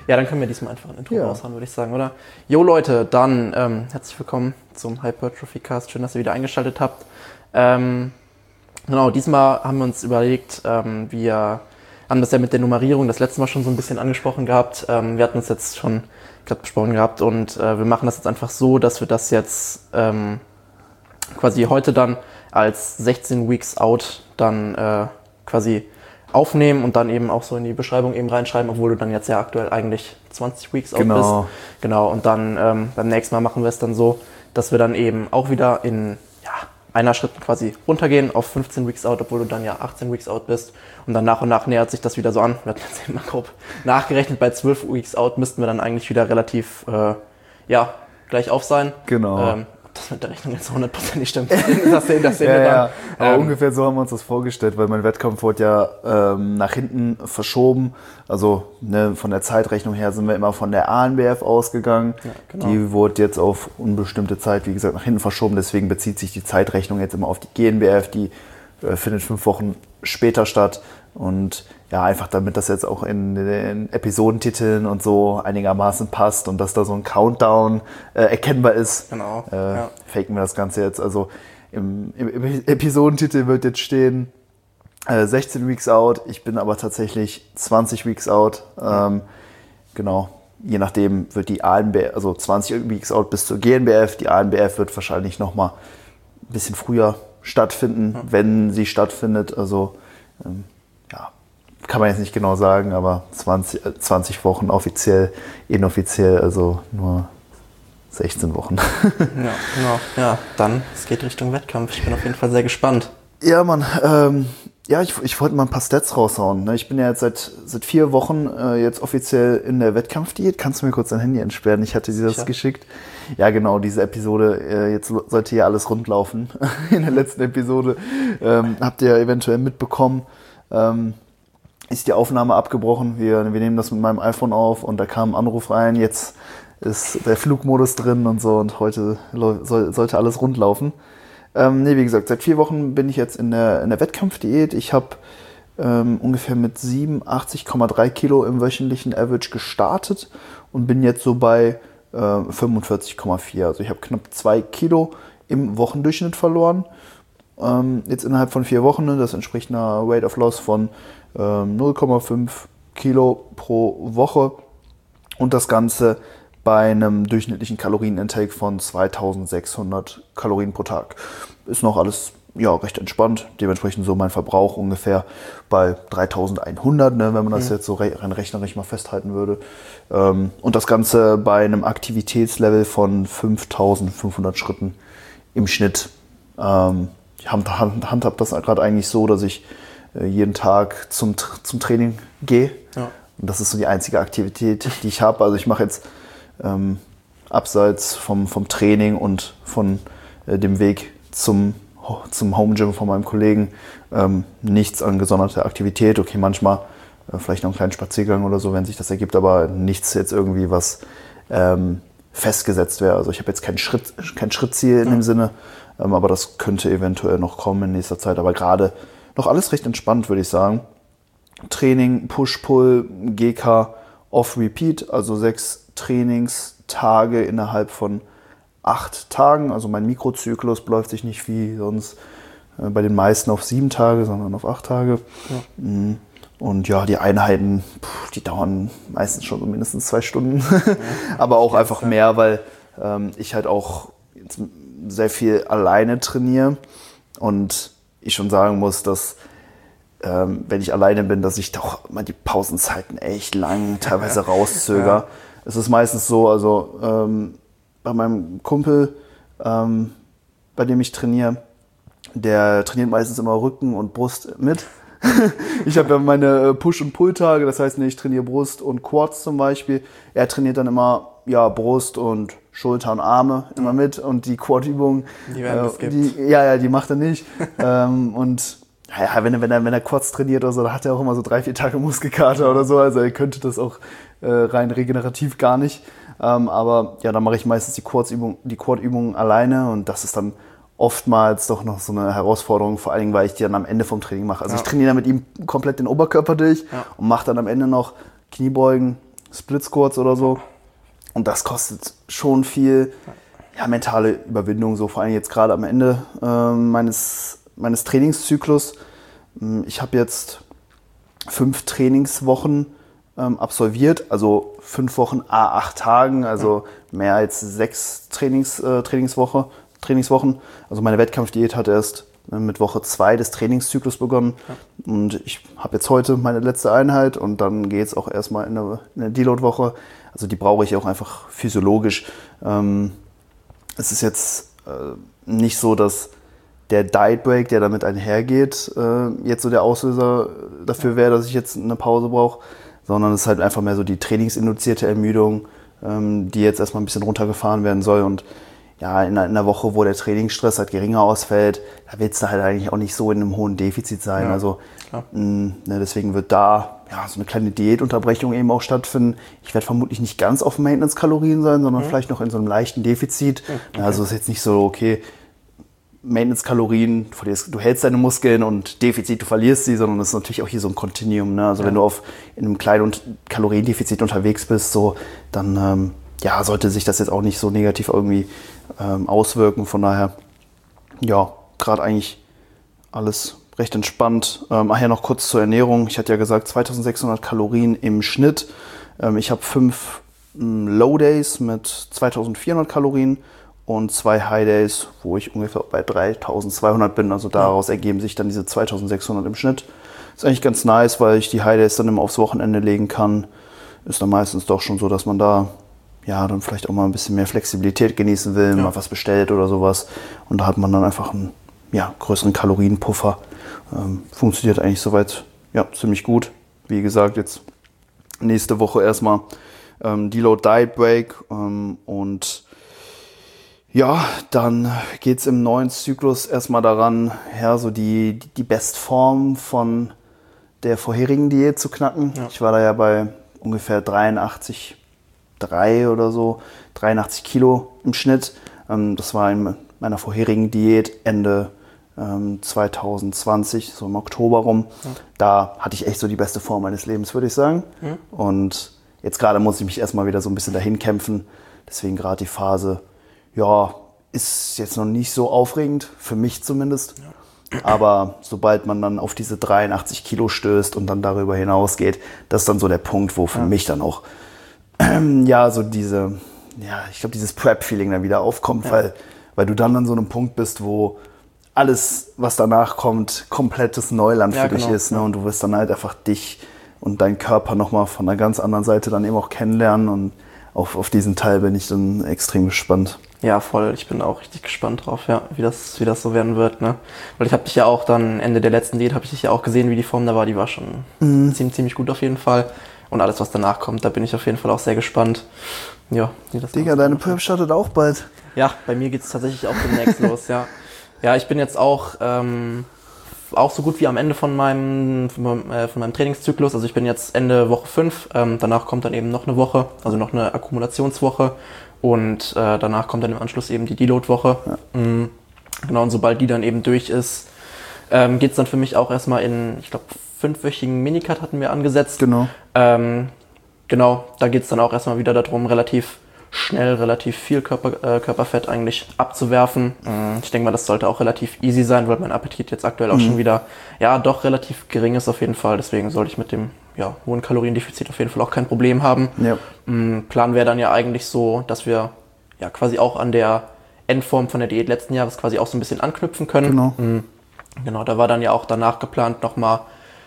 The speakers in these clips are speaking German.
Ja, dann können wir diesmal einfach ein Intro raushauen, würde ich sagen, oder? Jo Leute, dann herzlich willkommen zum Hypertrophy Cast. Schön, dass ihr wieder eingeschaltet habt. Genau, diesmal haben wir uns überlegt, wir haben das ja mit der Nummerierung das letzte Mal schon so ein bisschen angesprochen gehabt. Wir hatten es jetzt schon gerade besprochen gehabt und wir machen das jetzt einfach so, dass wir das jetzt quasi heute dann als 16 Weeks Out dann quasi aufnehmen und dann eben auch so in die Beschreibung eben reinschreiben, obwohl du dann jetzt ja aktuell eigentlich 20 Weeks out bist. Genau, und dann beim nächsten Mal machen wir es dann so, dass wir dann eben auch wieder in einer Schritt quasi runtergehen auf 15 Weeks out, obwohl du dann ja 18 Weeks out bist. Und dann nach und nach nähert sich das wieder so an. Wir hatten jetzt eben mal grob nachgerechnet, bei 12 Weeks out müssten wir dann eigentlich wieder relativ gleich auf sein. Genau. Das mit der Rechnung jetzt 100% stimmt. Das sehen wir dann. Aber ungefähr so haben wir uns das vorgestellt, weil mein Wettkampf wurde ja nach hinten verschoben. Also von der Zeitrechnung her sind wir immer von der ANBF ausgegangen. Ja, genau. Die wurde jetzt auf unbestimmte Zeit, wie gesagt, nach hinten verschoben. Deswegen bezieht sich die Zeitrechnung jetzt immer auf die GNBF. Die findet 5 Wochen später statt. Und ja, einfach damit das jetzt auch in den Episodentiteln und so einigermaßen passt und dass da so ein Countdown erkennbar ist, genau. Faken wir das Ganze jetzt. Also im Episodentitel wird jetzt stehen 16 Weeks out, ich bin aber tatsächlich 20 Weeks out. Genau, je nachdem wird die ANBF, also 20 Weeks out bis zur GNBF, die ANBF wird wahrscheinlich nochmal ein bisschen früher stattfinden, wenn sie stattfindet. Also kann man jetzt nicht genau sagen, aber 20 Wochen offiziell, inoffiziell, also nur 16 Wochen. Ja, genau. Ja, dann, es geht Richtung Wettkampf. Ich bin auf jeden Fall sehr gespannt. Ja, Mann. Ich wollte mal ein paar Stats raushauen. Ne? Ich bin ja jetzt seit 4 Wochen jetzt offiziell in der Wettkampfdiät. Kannst du mir kurz dein Handy entsperren? Ich hatte dir das geschickt. Ja, genau, diese Episode, jetzt sollte hier alles rundlaufen. In der letzten Episode habt ihr eventuell mitbekommen, ist die Aufnahme abgebrochen. Wir nehmen das mit meinem iPhone auf und da kam ein Anruf rein. Jetzt ist der Flugmodus drin und so und heute sollte alles rund laufen. Wie gesagt, seit 4 Wochen bin ich jetzt in der Wettkampfdiät. Ich habe ungefähr mit 87,3 Kilo im wöchentlichen Average gestartet und bin jetzt so bei 45,4. Also ich habe knapp 2 Kilo im Wochendurchschnitt verloren. Jetzt innerhalb von 4 Wochen, das entspricht einer Rate of Loss von 0,5 Kilo pro Woche und das Ganze bei einem durchschnittlichen Kalorienintake von 2600 Kalorien pro Tag. Ist noch alles recht entspannt, dementsprechend so mein Verbrauch ungefähr bei 3100, wenn man das jetzt so rein rechnerisch mal festhalten würde. Und das Ganze bei einem Aktivitätslevel von 5500 Schritten im Schnitt. Ich handhab das gerade eigentlich so, dass ich jeden Tag zum Training gehe. Ja. Und das ist so die einzige Aktivität, die ich habe. Also ich mache jetzt abseits vom Training und von dem Weg zum Home Gym von meinem Kollegen nichts an gesonderter Aktivität. Okay, manchmal vielleicht noch einen kleinen Spaziergang oder so, wenn sich das ergibt, aber nichts jetzt irgendwie, was festgesetzt wäre. Also ich habe jetzt kein Schrittziel in dem Sinne, aber das könnte eventuell noch kommen in nächster Zeit. Aber gerade noch alles recht entspannt, würde ich sagen. Training, Push-Pull, GK, Off-Repeat, also 6 Trainingstage innerhalb von 8 Tagen. Also mein Mikrozyklus beläuft sich nicht wie sonst bei den meisten auf 7 Tage, sondern auf 8 Tage. Ja. Und ja, die Einheiten, die dauern meistens schon so mindestens 2 Stunden. Ja. Aber auch einfach mehr, weil ich halt auch sehr viel alleine trainiere und ich schon sagen muss, dass wenn ich alleine bin, dass ich doch mal die Pausenzeiten echt lang teilweise rauszöger. Ja. Es ist meistens so, also bei meinem Kumpel, bei dem ich trainiere, der trainiert meistens immer Rücken und Brust mit. Ich habe ja meine Push- und Pull-Tage, das heißt, ich trainiere Brust und Quads zum Beispiel. Er trainiert dann immer Brust und Schulter und Arme immer mit und die Quad-Übungen, die macht er nicht. Und wenn er Quads trainiert oder so, da hat er auch immer so 3-4 Tage Muskelkater oder so. Also er könnte das auch rein regenerativ gar nicht. Aber ja, dann mache ich meistens die Quad-Übungen alleine und das ist dann oftmals doch noch so eine Herausforderung, vor allen Dingen, weil ich die dann am Ende vom Training mache. Also ich trainiere dann mit ihm komplett den Oberkörper durch und mache dann am Ende noch Kniebeugen, Split Squats oder so. Und das kostet schon viel mentale Überwindung, so vor allem jetzt gerade am Ende meines Trainingszyklus. Ich habe jetzt 5 Trainingswochen absolviert, also 5 Wochen à 8 Tagen, also mehr als 6 Trainingswochen. Also meine Wettkampfdiät hat erst mit Woche 2 des Trainingszyklus begonnen. Und ich habe jetzt heute meine letzte Einheit und dann geht es auch erstmal in eine Deload-Woche. Also die brauche ich auch einfach physiologisch. Es ist jetzt nicht so, dass der Diet Break, der damit einhergeht, jetzt so der Auslöser dafür wäre, dass ich jetzt eine Pause brauche, sondern es ist halt einfach mehr so die trainingsinduzierte Ermüdung, die jetzt erstmal ein bisschen runtergefahren werden soll. Und ja, in einer Woche, wo der Trainingsstress halt geringer ausfällt, da willst du halt eigentlich auch nicht so in einem hohen Defizit sein. Also deswegen wird da so eine kleine Diätunterbrechung eben auch stattfinden. Ich werde vermutlich nicht ganz auf Maintenance-Kalorien sein, sondern vielleicht noch in so einem leichten Defizit. Okay. Also es ist jetzt nicht so, okay, Maintenance-Kalorien, du hältst deine Muskeln und Defizit, du verlierst sie, sondern es ist natürlich auch hier so ein Kontinuum. Ne? Also wenn du in einem kleinen Kaloriendefizit unterwegs bist, so, dann sollte sich das jetzt auch nicht so negativ irgendwie auswirken. Von daher, gerade eigentlich alles recht entspannt. Noch kurz zur Ernährung. Ich hatte ja gesagt, 2600 Kalorien im Schnitt. Ich habe 5 Low Days mit 2400 Kalorien und 2 High Days, wo ich ungefähr bei 3200 bin. Also daraus ergeben sich dann diese 2600 im Schnitt. Ist eigentlich ganz nice, weil ich die High Days dann immer aufs Wochenende legen kann. Ist dann meistens doch schon so, dass man da dann vielleicht auch mal ein bisschen mehr Flexibilität genießen will, mal was bestellt oder sowas. Und da hat man dann einfach einen größeren Kalorienpuffer. Funktioniert eigentlich soweit ziemlich gut. Wie gesagt, jetzt nächste Woche erstmal Deload Diet Break und dann geht es im neuen Zyklus erstmal daran, so die Bestform von der vorherigen Diät zu knacken. Ja. Ich war da ja bei ungefähr 83,3 oder so, 83 Kilo im Schnitt. Das war in meiner vorherigen Diät Ende 2020, so im Oktober rum. Ja. Da hatte ich echt so die beste Form meines Lebens, würde ich sagen. Ja. Und jetzt gerade muss ich mich erstmal wieder so ein bisschen dahin kämpfen. Deswegen gerade die Phase, ist jetzt noch nicht so aufregend, für mich zumindest. Ja. Aber sobald man dann auf diese 83 Kilo stößt und dann darüber hinausgeht, das ist dann so der Punkt, wo für mich dann auch so dieses Prep-Feeling dann wieder aufkommt, weil du dann an so einem Punkt bist, wo alles, was danach kommt, komplettes Neuland für dich ist. Ne? Und du wirst dann halt einfach dich und deinen Körper nochmal von einer ganz anderen Seite dann eben auch kennenlernen. Und auf diesen Teil bin ich dann extrem gespannt. Ja, voll. Ich bin auch richtig gespannt drauf, wie das so werden wird. Ne? Weil ich habe dich ja auch dann, Ende der letzten Diät, habe ich dich ja auch gesehen, wie die Form da war. Die war schon ziemlich gut auf jeden Fall. Und alles, was danach kommt, da bin ich auf jeden Fall auch sehr gespannt. Ja, Digga, deine Prep startet auch bald. Ja, bei mir geht es tatsächlich auch demnächst los, ja. Ja, ich bin jetzt auch so gut wie am Ende von meinem Trainingszyklus. Also ich bin jetzt Ende Woche 5. Danach kommt dann eben noch eine Woche, also noch eine Akkumulationswoche. Und danach kommt dann im Anschluss eben die Deload-Woche. Ja. Genau, und sobald die dann eben durch ist, geht es dann für mich auch erstmal in, ich glaube, 5-wöchigen Minicut hatten wir angesetzt. Genau. Genau, da geht es dann auch erstmal wieder darum, relativ schnell, relativ viel Körperfett eigentlich abzuwerfen. Ich denke mal, das sollte auch relativ easy sein, weil mein Appetit jetzt aktuell auch schon wieder, doch relativ gering ist auf jeden Fall. Deswegen sollte ich mit dem hohen Kaloriendefizit auf jeden Fall auch kein Problem haben. Ja. Plan wäre dann ja eigentlich so, dass wir quasi auch an der Endform von der Diät letzten Jahres quasi auch so ein bisschen anknüpfen können. Genau. Genau, da war dann ja auch danach geplant, nochmal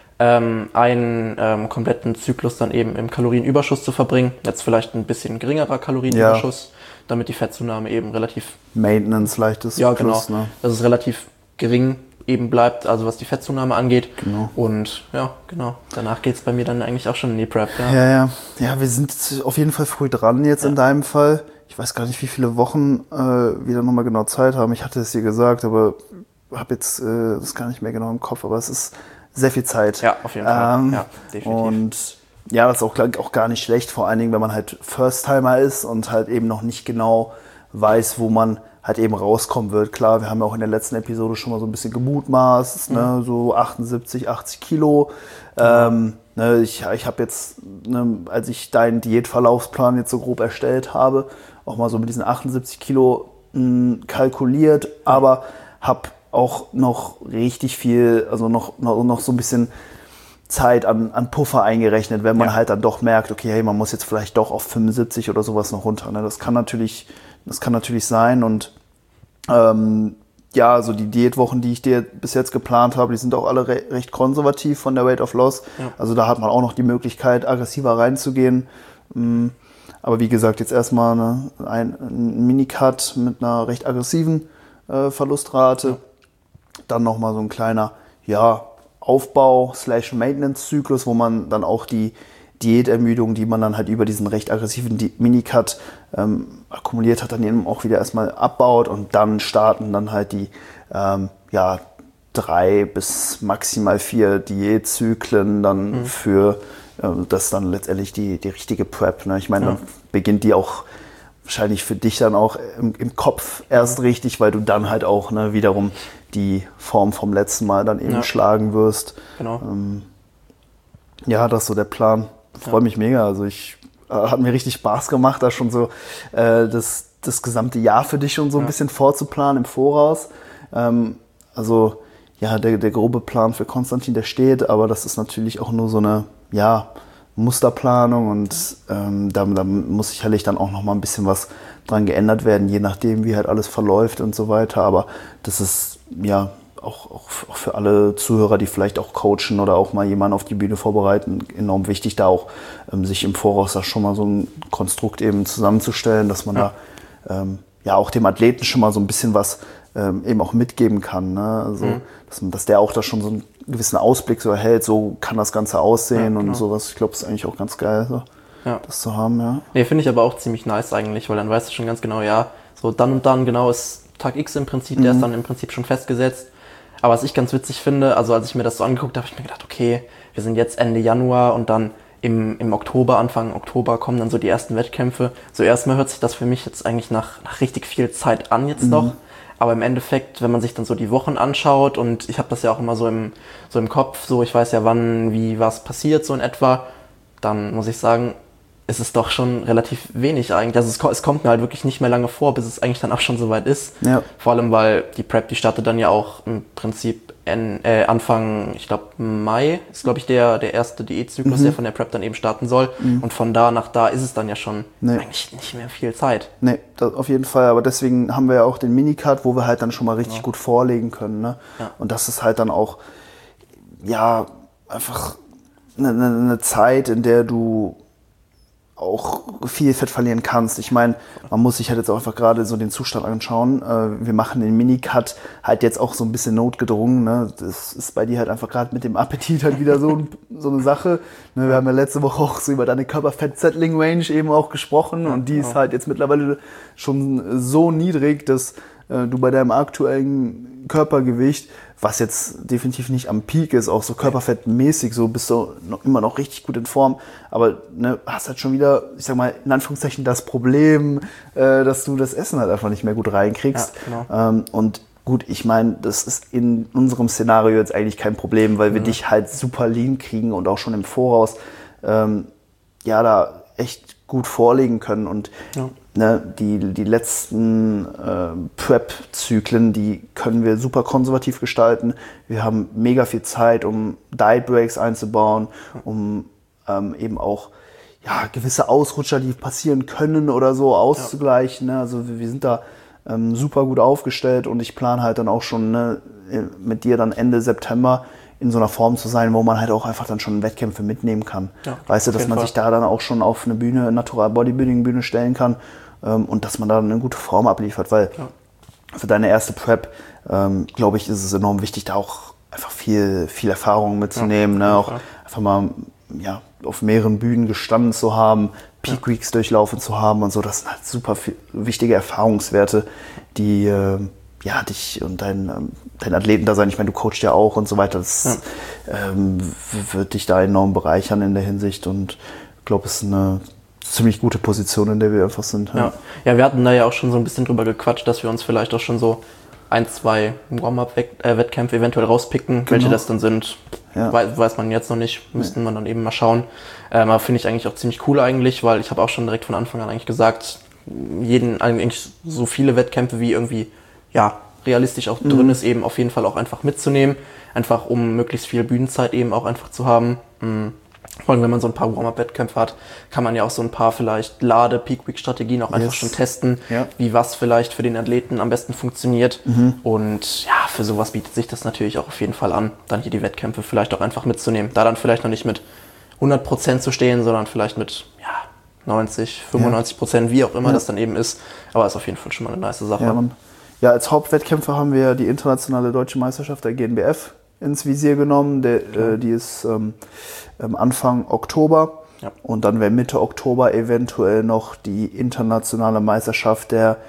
einen kompletten Zyklus dann eben im Kalorienüberschuss zu verbringen. Jetzt vielleicht ein bisschen geringerer Kalorienüberschuss, damit die Fettzunahme eben relativ... Maintenance, leichtes. Ja, genau. Plus, ne? Dass es relativ gering eben bleibt, also was die Fettzunahme angeht. Genau. Und genau. Danach geht es bei mir dann eigentlich auch schon in die Prep. Ja, wir sind auf jeden Fall früh dran jetzt in deinem Fall. Ich weiß gar nicht, wie viele Wochen wir dann nochmal genau Zeit haben. Ich hatte es dir gesagt, aber habe jetzt das gar nicht mehr genau im Kopf. Aber es ist sehr viel Zeit. Ja, auf jeden Fall. Ja, definitiv. Und das ist auch gar nicht schlecht, vor allen Dingen, wenn man halt First-Timer ist und halt eben noch nicht genau weiß, wo man halt eben rauskommen wird. Klar, wir haben ja auch in der letzten Episode schon mal so ein bisschen gemutmaßt, ne? So 78, 80 Kilo. Ne, ich habe jetzt, ne, als ich deinen Diätverlaufsplan jetzt so grob erstellt habe, auch mal so mit diesen 78 Kilo kalkuliert, aber habe auch noch richtig viel, also noch so ein bisschen Zeit an Puffer eingerechnet, wenn man halt dann doch merkt, okay, hey, man muss jetzt vielleicht doch auf 75 oder sowas noch runter. Ne? Das kann natürlich sein und so die Diätwochen, die ich dir bis jetzt geplant habe, die sind auch alle recht konservativ von der Rate of Loss. Ja. Also da hat man auch noch die Möglichkeit, aggressiver reinzugehen. Aber wie gesagt, jetzt erstmal ein Minicut mit einer recht aggressiven Verlustrate. Ja. Dann nochmal so ein kleiner, Aufbau/Maintenance-Zyklus, wo man dann auch die Diätermüdung, die man dann halt über diesen recht aggressiven Minicut akkumuliert hat, dann eben auch wieder erstmal abbaut und dann starten dann halt die 3 bis maximal 4 Diätzyklen dann für das dann letztendlich die richtige Prep. Ne? Ich meine, dann beginnt die auch wahrscheinlich für dich dann auch im Kopf erst richtig, weil du dann halt auch wiederum die Form vom letzten Mal dann eben schlagen wirst. Genau. Das ist so der Plan. Freue mich mega. Also hat mir richtig Spaß gemacht, da schon so das gesamte Jahr für dich schon so ein bisschen vorzuplanen im Voraus. Der grobe Plan für Konstantin, der steht, aber das ist natürlich auch nur so eine Musterplanung und da muss sicherlich dann auch noch mal ein bisschen was dran geändert werden, je nachdem, wie halt alles verläuft und so weiter. Aber das ist auch für alle Zuhörer, die vielleicht auch coachen oder auch mal jemanden auf die Bühne vorbereiten, enorm wichtig, da auch sich im Voraus da schon mal so ein Konstrukt eben zusammenzustellen, dass man da auch dem Athleten schon mal so ein bisschen was eben auch mitgeben kann. Ne? Also, dass der auch da schon so einen gewissen Ausblick so erhält, so kann das Ganze aussehen und sowas. Ich glaube, das ist eigentlich auch ganz geil, so, das zu haben. Ja. Nee, finde ich aber auch ziemlich nice eigentlich, weil dann weißt du schon ganz genau, so dann und dann genau ist Tag X im Prinzip, der ist dann im Prinzip schon festgesetzt. Aber was ich ganz witzig finde, also als ich mir das so angeguckt habe, habe ich mir gedacht, okay, wir sind jetzt Ende Januar und dann im Oktober, Anfang Oktober kommen dann so die ersten Wettkämpfe. So erstmal hört sich das für mich jetzt eigentlich nach richtig viel Zeit an jetzt noch. Aber im Endeffekt, wenn man sich dann so die Wochen anschaut und ich habe das ja auch immer so im Kopf, so ich weiß ja wann, wie was passiert so in etwa, dann muss ich sagen, ist es doch schon relativ wenig eigentlich. Also es kommt mir halt wirklich nicht mehr lange vor, bis es eigentlich dann auch schon soweit ist. Ja. Vor allem, weil die Prep, die startet dann ja auch im Prinzip Anfang, ich glaube Mai, ist glaube ich der erste Diätzyklus, der von der Prep dann eben starten soll. Und von da nach da ist es dann ja schon eigentlich nicht mehr viel Zeit. Nee, das auf jeden Fall. Aber deswegen haben wir ja auch den Minicut, wo wir halt dann schon mal richtig gut vorlegen können. Ne? Ja. Und das ist halt dann auch, einfach eine Zeit, in der du auch viel Fett verlieren kannst. Ich meine, man muss sich halt jetzt auch einfach gerade so den Zustand anschauen. Wir machen den Minicut halt jetzt auch so ein bisschen notgedrungen. Ne? Das ist bei dir halt einfach gerade mit dem Appetit halt wieder so eine Sache. Ne? Wir haben ja letzte Woche auch so über deine Körperfett-Settling-Range eben auch gesprochen und die ist halt jetzt mittlerweile schon so niedrig, dass du bei deinem aktuellen Körpergewicht, was jetzt definitiv nicht am Peak ist, auch so körperfettmäßig, so bist du immer noch richtig gut in Form, aber hast halt schon wieder, ich sag mal, in Anführungszeichen das Problem, dass du das Essen halt einfach nicht mehr gut reinkriegst. Ja, genau. Und gut, ich meine, das ist in unserem Szenario jetzt eigentlich kein Problem, weil wir dich halt super lean kriegen und auch schon im Voraus da echt gut vorlegen können und die letzten Prep-Zyklen, die können wir super konservativ gestalten. Wir haben mega viel Zeit, um Diet Breaks einzubauen, um eben auch gewisse Ausrutscher, die passieren können oder so, auszugleichen. Ne? Also wir sind da super gut aufgestellt und ich plane halt dann auch schon mit dir dann Ende September in so einer Form zu sein, wo man halt auch einfach dann schon Wettkämpfe mitnehmen kann. Ja, weißt du, dass man sich da dann auch schon auf eine Bühne, Natural Bodybuilding Bühne stellen kann und dass man da eine gute Form abliefert, weil für deine erste Prep, glaube ich, ist es enorm wichtig, da auch einfach viel Erfahrung mitzunehmen, auch einfach mal auf mehreren Bühnen gestanden zu haben, Peak Weeks durchlaufen zu haben und so. Das sind halt super wichtige Erfahrungswerte, die dich und dein Athleten da sein. Ich meine, du coachst ja auch und so weiter. Das wird dich da enorm bereichern in der Hinsicht und ich glaube, es ist eine ziemlich gute Position, in der wir einfach sind. Ja, wir hatten da ja auch schon so ein bisschen drüber gequatscht, dass wir uns vielleicht auch schon so 1, 2 Warm-Up-Wettkämpfe eventuell rauspicken, welche das dann sind. Weiß man jetzt noch nicht, müssten man dann eben mal schauen. Aber finde ich eigentlich auch ziemlich cool eigentlich, weil ich habe auch schon direkt von Anfang an eigentlich gesagt, eigentlich so viele Wettkämpfe wie irgendwie, realistisch auch drin ist, eben auf jeden Fall auch einfach mitzunehmen. Einfach um möglichst viel Bühnenzeit eben auch einfach zu haben. Vor allem, wenn man so ein paar Warm-Up-Wettkämpfe hat, kann man ja auch so ein paar vielleicht Peak-Week-Strategien auch einfach schon testen, wie was vielleicht für den Athleten am besten funktioniert. Und ja, für sowas bietet sich das natürlich auch auf jeden Fall an, dann hier die Wettkämpfe vielleicht auch einfach mitzunehmen. Da dann vielleicht noch nicht mit 100% zu stehen, sondern vielleicht mit 90, 95%, wie auch immer das dann eben ist. Aber ist auf jeden Fall schon mal eine nice Sache. Ja, als Hauptwettkämpfe haben wir die internationale deutsche Meisterschaft der GNBF ins Visier genommen. Die ist Anfang Oktober. Ja. Und dann wäre Mitte Oktober eventuell noch die internationale Meisterschaft der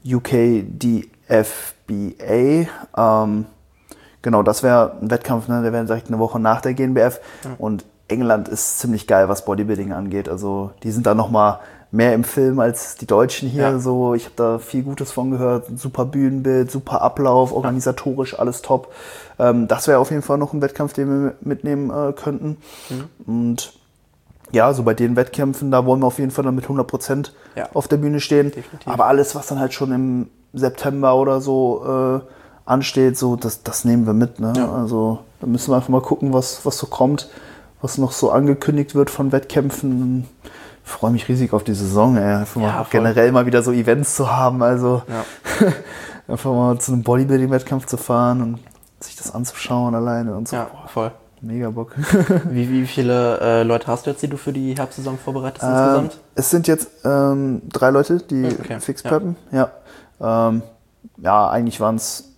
UKDFBA. Genau, das wäre ein Wettkampf, der wäre direkt eine Woche nach der GNBF. Ja. Und England ist ziemlich geil, was Bodybuilding angeht. Also die sind da nochmal mehr im Film als die Deutschen hier. Ja. So, ich habe da viel Gutes von gehört. Super Bühnenbild, super Ablauf, organisatorisch alles top. Das wäre auf jeden Fall noch ein Wettkampf, den wir mitnehmen könnten. Und ja, so bei den Wettkämpfen, da wollen wir auf jeden Fall dann mit 100% auf der Bühne stehen. Definitiv. Aber alles, was dann halt schon im September oder so ansteht, so das nehmen wir mit. Ne? Ja. Also da müssen wir einfach mal gucken, was so kommt, was noch so angekündigt wird von Wettkämpfen. Ich freue mich riesig auf die Saison, einfach mal generell mal wieder so Events zu haben, also einfach mal zu einem Bodybuilding-Wettkampf zu fahren und sich das anzuschauen alleine und so. Ja, voll. Mega Bock. Wie viele Leute hast du jetzt, die du für die Herbstsaison vorbereitest insgesamt? Es sind jetzt 3 Leute, die fix preppen. Ja. Eigentlich waren es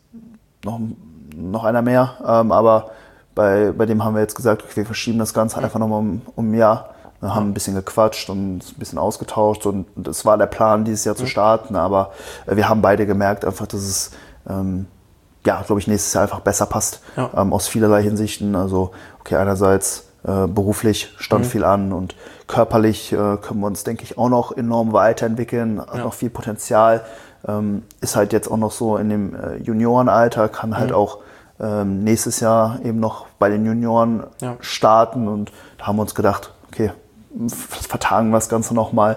noch einer mehr, aber bei dem haben wir jetzt gesagt, okay, wir verschieben das Ganze einfach nochmal um ein Jahr. Wir haben ein bisschen gequatscht und ein bisschen ausgetauscht und es war der Plan, dieses Jahr zu starten, aber wir haben beide gemerkt einfach, dass es, glaube ich, nächstes Jahr einfach besser passt, aus vielerlei Hinsichten. Also, okay, einerseits beruflich stand viel an und körperlich können wir uns, denke ich, auch noch enorm weiterentwickeln, hat noch viel Potenzial, ist halt jetzt auch noch so in dem Juniorenalter, kann halt auch nächstes Jahr eben noch bei den Junioren starten und da haben wir uns gedacht, okay, vertagen wir das Ganze nochmal.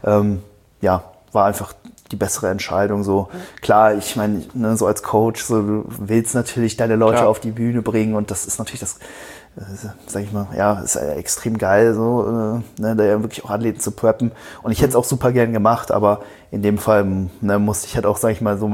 War einfach die bessere Entscheidung. So. Klar, ich meine, so als Coach, so, du willst natürlich deine Leute auf die Bühne bringen und das ist natürlich das, sag ich mal, ist extrem geil, so, da ja wirklich auch Athleten zu preppen. Und ich hätte es auch super gern gemacht, aber in dem Fall musste ich halt auch, sag ich mal, so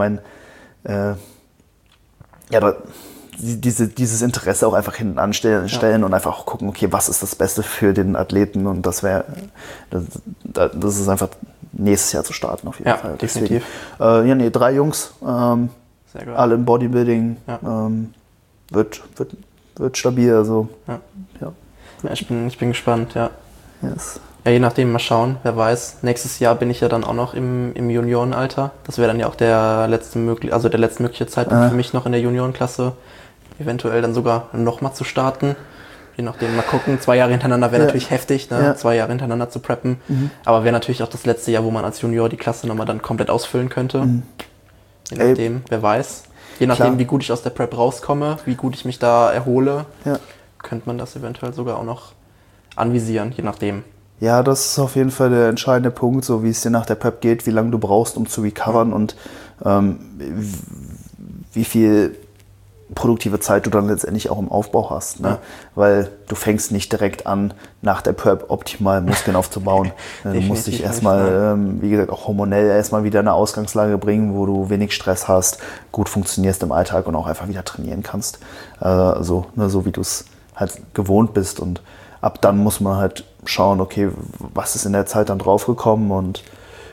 dieses Interesse auch einfach hinten anstellen und einfach auch gucken, okay, was ist das Beste für den Athleten und das ist einfach nächstes Jahr zu starten auf jeden Fall. Definitiv. Deswegen, 3 Jungs, alle im Bodybuilding, wird stabil, also ich bin gespannt, Yes. Ja, je nachdem, mal schauen, wer weiß. Nächstes Jahr bin ich ja dann auch noch im Juniorenalter. Das wäre dann ja auch der letzte mögliche Zeitpunkt für mich noch in der Juniorenklasse, eventuell dann sogar nochmal zu starten. Je nachdem, mal gucken. 2 Jahre hintereinander wäre natürlich heftig, ne? 2 Jahre hintereinander zu preppen. Aber wäre natürlich auch das letzte Jahr, wo man als Junior die Klasse nochmal dann komplett ausfüllen könnte. Je nachdem, wer weiß. Je nachdem, wie gut ich aus der Prep rauskomme, wie gut ich mich da erhole, könnte man das eventuell sogar auch noch anvisieren, je nachdem. Ja, das ist auf jeden Fall der entscheidende Punkt, so wie es dir nach der Prep geht, wie lange du brauchst, um zu recovern und wie viel produktive Zeit du dann letztendlich auch im Aufbau hast. Ne? Weil du fängst nicht direkt an, nach der Prep optimal Muskeln aufzubauen. Du musst dich erstmal, wie gesagt, auch hormonell erstmal wieder in eine Ausgangslage bringen, wo du wenig Stress hast, gut funktionierst im Alltag und auch einfach wieder trainieren kannst. So wie du es halt gewohnt bist und ab dann muss man halt schauen, okay, was ist in der Zeit dann draufgekommen und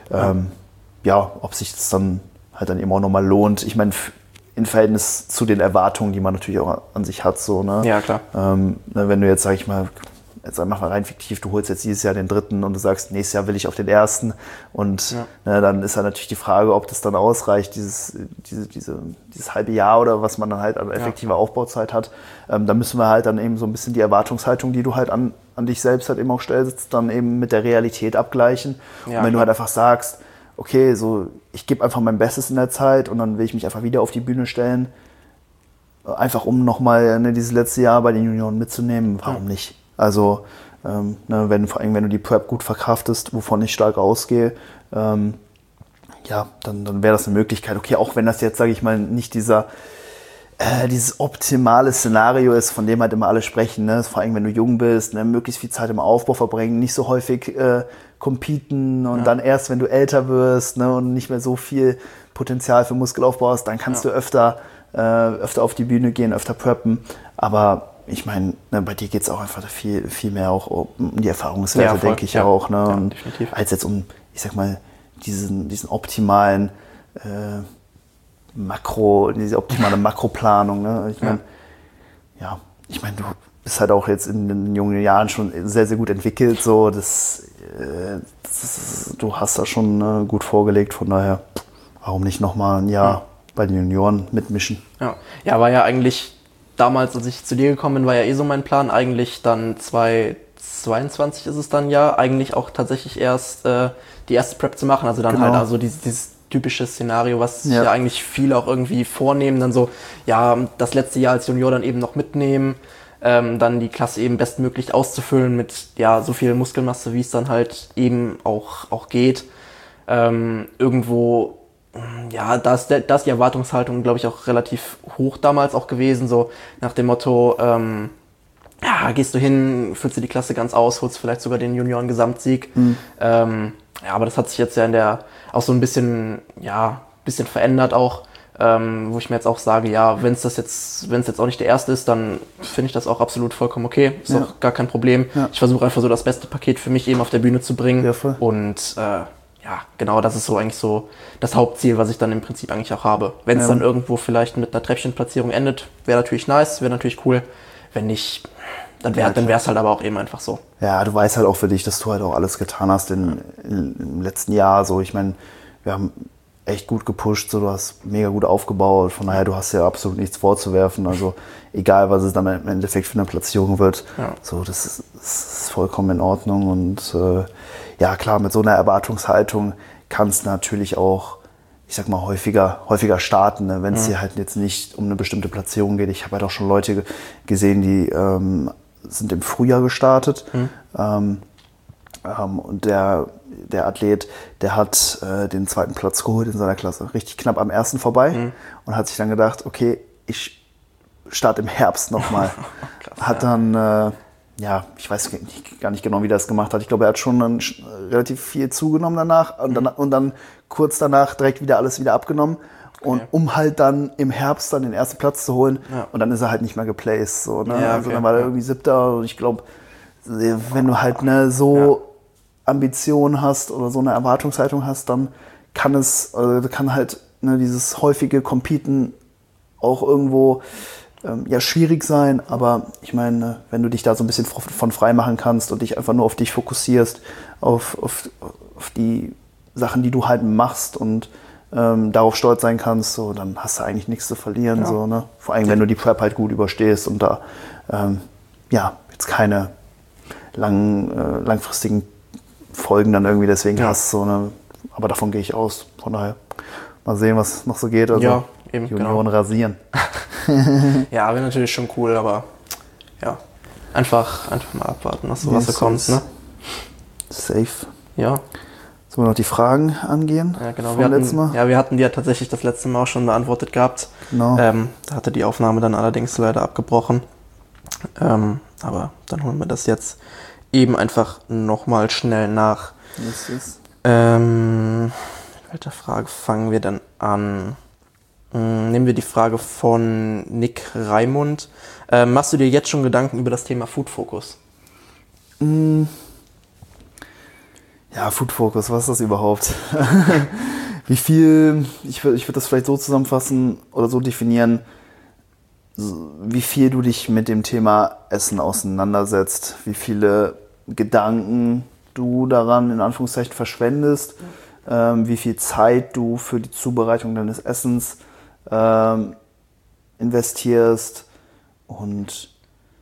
ob sich das dann halt dann eben auch nochmal lohnt. Ich meine, im Verhältnis zu den Erwartungen, die man natürlich auch an sich hat. So, ne? Ja, klar. Wenn du jetzt, sag ich mal, mach mal rein fiktiv, du holst jetzt dieses Jahr den 3. und du sagst, nächstes Jahr will ich auf den 1. und dann ist ja natürlich die Frage, ob das dann ausreicht, dieses halbe Jahr oder was man dann halt an effektiver Aufbauzeit hat. Da müssen wir halt dann eben so ein bisschen die Erwartungshaltung, die du halt an dich selbst halt eben auch stellst, dann eben mit der Realität abgleichen. Ja, und wenn du halt einfach sagst, okay, so ich gebe einfach mein Bestes in der Zeit und dann will ich mich einfach wieder auf die Bühne stellen, einfach um nochmal dieses letzte Jahr bei den Junioren mitzunehmen, warum nicht? Also vor allem, wenn du die Prep gut verkraftest, wovon ich stark ausgehe, dann wäre das eine Möglichkeit. Okay, auch wenn das jetzt, sage ich mal, nicht dieses optimale Szenario ist, von dem halt immer alle sprechen, ne? Vor allem, wenn du jung bist, ne? Möglichst viel Zeit im Aufbau verbringen, nicht so häufig competen und dann erst, wenn du älter wirst, ne? Und nicht mehr so viel Potenzial für Muskelaufbau hast, dann kannst du öfter auf die Bühne gehen, öfter preppen. Aber ich meine, ne, bei dir geht es auch einfach viel, viel mehr auch um die Erfahrungswerte, denke ich auch. Ne? Ja, und definitiv. als jetzt um, ich sag mal, diesen optimalen diese optimale Makroplanung. Ne? Ich meine, du bist halt auch jetzt in den jungen Jahren schon sehr, sehr gut entwickelt. So, du hast da schon gut vorgelegt. Von daher, warum nicht nochmal ein Jahr bei den Junioren mitmischen? Ja, war ja eigentlich damals, als ich zu dir gekommen bin, war ja so mein Plan. Eigentlich dann 2022 ist es dann ja. Eigentlich auch tatsächlich erst die erste Prep zu machen. Also dann halt also dieses typische Szenario, was sich ja eigentlich viele auch irgendwie vornehmen, dann so, das letzte Jahr als Junior dann eben noch mitnehmen, dann die Klasse eben bestmöglich auszufüllen mit so viel Muskelmasse, wie es dann halt eben auch geht. Irgendwo, da ist die Erwartungshaltung, glaube ich, auch relativ hoch damals auch gewesen, so nach dem Motto, gehst du hin, füllst du die Klasse ganz aus, holst vielleicht sogar den Junioren-Gesamtsieg. Aber das hat sich jetzt auch so ein bisschen verändert auch, wo ich mir jetzt auch sage, wenn es jetzt auch nicht der erste ist, dann finde ich das auch absolut vollkommen okay, ist auch gar kein Problem. Ja. Ich versuche einfach so das beste Paket für mich eben auf der Bühne zu bringen. Ja, voll. Und genau, das ist so eigentlich so das Hauptziel, was ich dann im Prinzip eigentlich auch habe. Wenn es dann irgendwo vielleicht mit einer Treppchenplatzierung endet, wäre natürlich nice, wäre natürlich cool. Wenn nicht, dann wäre es halt aber auch eben einfach so. Ja, du weißt halt auch für dich, dass du halt auch alles getan hast im letzten Jahr. So, ich meine, wir haben echt gut gepusht, so, du hast mega gut aufgebaut. Von daher, du hast ja absolut nichts vorzuwerfen. Also egal, was es dann im Endeffekt für eine Platzierung wird, so, das ist vollkommen in Ordnung. Und klar, mit so einer Erwartungshaltung kannst du natürlich auch, ich sag mal, häufiger starten, ne? Wenn es dir halt jetzt nicht um eine bestimmte Platzierung geht. Ich habe halt auch schon Leute gesehen, die sind im Frühjahr gestartet. Und der Athlet, der hat den zweiten Platz geholt in seiner Klasse. Richtig knapp am ersten vorbei und hat sich dann gedacht, okay, ich starte im Herbst nochmal. Hat dann, ich weiß gar nicht genau, wie der das gemacht hat. Ich glaube, er hat schon dann relativ viel zugenommen danach und dann kurz danach direkt alles wieder abgenommen. Und um halt dann im Herbst dann den ersten Platz zu holen und dann ist er halt nicht mehr geplaced. So, ne? Also dann war er irgendwie 7. Und ich glaube, wenn du halt Ambitionen hast oder so eine Erwartungshaltung hast, dann kann halt dieses häufige Competen auch irgendwo schwierig sein. Aber ich meine, wenn du dich da so ein bisschen von frei machen kannst und dich einfach nur auf dich fokussierst, auf die Sachen, die du halt machst und darauf stolz sein kannst, so, dann hast du eigentlich nichts zu verlieren. So, ne? Vor allem, wenn du die Prep halt gut überstehst und da jetzt keine langfristigen Folgen dann irgendwie deswegen hast. So, ne? Aber davon gehe ich aus. Von daher mal sehen, was noch so geht. Also eben, Junioren rasieren. Ja, wäre natürlich schon cool, aber einfach mal abwarten, was so kommt. Ne? Safe. Ja. Sollen wir noch die Fragen angehen? Ja, genau. Wir hatten die ja tatsächlich das letzte Mal auch schon beantwortet gehabt. Genau. Da hatte die Aufnahme dann allerdings leider abgebrochen. Aber dann holen wir das jetzt eben einfach nochmal schnell nach. Yes. Mit welcher Frage fangen wir denn an? Nehmen wir die Frage von Nick Raimund. Machst du dir jetzt schon Gedanken über das Thema Food Focus? Ja, Food Focus, was ist das überhaupt? Wie viel, ich würde das vielleicht so zusammenfassen oder so definieren, wie viel du dich mit dem Thema Essen auseinandersetzt, wie viele Gedanken du daran in Anführungszeichen verschwendest, wie viel Zeit du für die Zubereitung deines Essens investierst und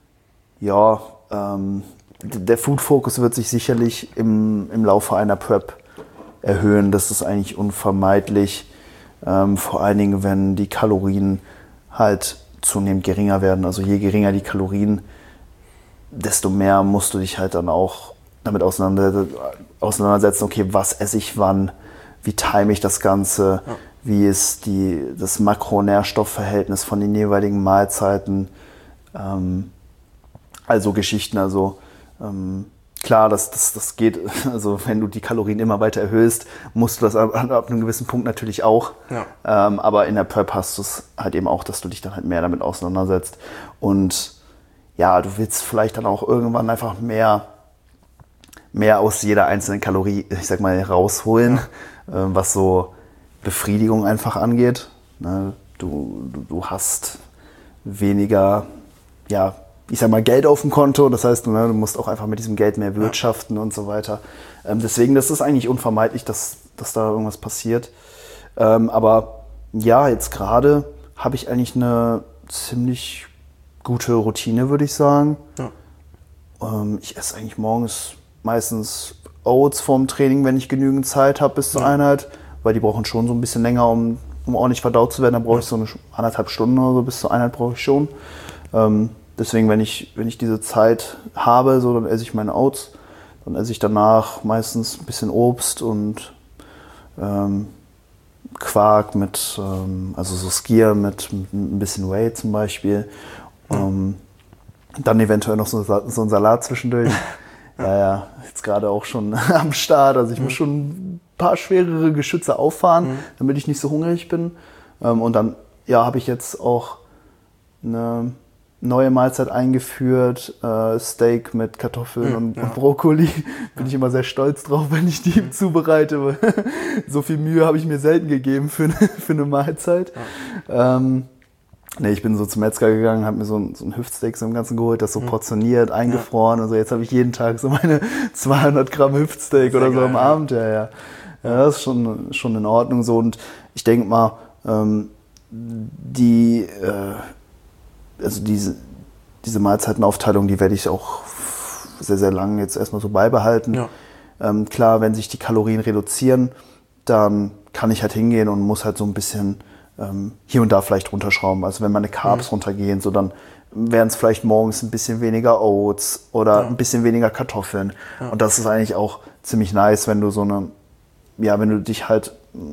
der Food Focus wird sich sicherlich im Laufe einer Prep erhöhen. Das ist eigentlich unvermeidlich, vor allen Dingen, wenn die Kalorien halt zunehmend geringer werden. Also je geringer die Kalorien, desto mehr musst du dich halt dann auch damit auseinandersetzen, okay, was esse ich wann, wie time ich das Ganze, wie ist das Makronährstoffverhältnis von den jeweiligen Mahlzeiten, also Geschichten, also klar, das geht, also wenn du die Kalorien immer weiter erhöhst, musst du das ab einem gewissen Punkt natürlich auch, aber in der Prep hast du es halt eben auch, dass du dich dann halt mehr damit auseinandersetzt und ja, du willst vielleicht dann auch irgendwann einfach mehr aus jeder einzelnen Kalorie, ich sag mal, rausholen, was so Befriedigung einfach angeht. Ne? Du hast weniger, ja, ich sag mal, Geld auf dem Konto, das heißt, ne, du musst auch einfach mit diesem Geld mehr wirtschaften und so weiter. Deswegen, das ist eigentlich unvermeidlich, dass da irgendwas passiert. Aber ja, jetzt gerade habe ich eigentlich eine ziemlich gute Routine, würde ich sagen. Ich esse eigentlich morgens meistens Oats vorm Training, wenn ich genügend Zeit habe bis zur Einheit, weil die brauchen schon so ein bisschen länger, um ordentlich verdaut zu werden. Da brauche ich so 1,5 Stunden oder so bis zur Einheit brauche ich schon. Deswegen, wenn ich diese Zeit habe, so, dann esse ich meine Oats. Dann esse ich danach meistens ein bisschen Obst und Quark mit, also so Skier mit ein bisschen Whey zum Beispiel. Dann eventuell noch so ein Salat zwischendurch. Ja, jetzt gerade auch schon am Start. Also ich muss schon ein paar schwerere Geschütze auffahren, damit ich nicht so hungrig bin. Und dann habe ich jetzt auch eine neue Mahlzeit eingeführt, Steak mit Kartoffeln und Brokkoli. Bin ich immer sehr stolz drauf, wenn ich die zubereite. So viel Mühe habe ich mir selten gegeben für eine Mahlzeit. Ich bin so zum Metzger gegangen, habe mir so ein Hüftsteak so im Ganzen geholt, das so portioniert, eingefroren. Also jetzt habe ich jeden Tag so meine 200 Gramm Hüftsteak oder so am Abend. Ja, das ist schon in Ordnung so. Und ich denke mal, diese Mahlzeitenaufteilung, die werde ich auch sehr, sehr lange jetzt erstmal so beibehalten. Klar, wenn sich die Kalorien reduzieren, dann kann ich halt hingehen und muss halt so ein bisschen hier und da vielleicht runterschrauben. Also wenn meine Carbs runtergehen, so dann wären es vielleicht morgens ein bisschen weniger Oats oder ein bisschen weniger Kartoffeln. Und das ist eigentlich auch ziemlich nice, wenn du wenn du dich halt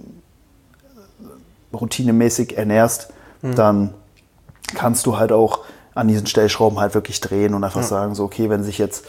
routinemäßig ernährst, dann kannst du halt auch an diesen Stellschrauben halt wirklich drehen und einfach sagen, so okay, wenn sich jetzt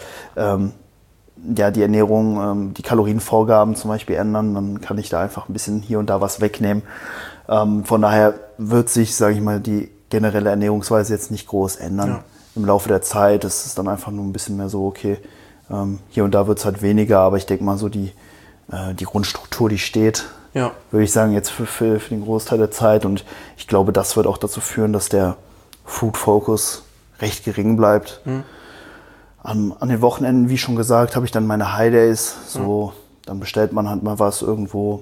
die Ernährung, die Kalorienvorgaben zum Beispiel ändern, dann kann ich da einfach ein bisschen hier und da was wegnehmen. Von daher wird sich, sage ich mal, die generelle Ernährungsweise jetzt nicht groß ändern im Laufe der Zeit. Es ist dann einfach nur ein bisschen mehr so, okay, hier und da wird es halt weniger, aber ich denke mal so die Grundstruktur, die steht, würde ich sagen, jetzt für den Großteil der Zeit. Und ich glaube, das wird auch dazu führen, dass der Food Focus recht gering bleibt. An den Wochenenden, wie schon gesagt, habe ich dann meine High Days. So, dann bestellt man halt mal was irgendwo.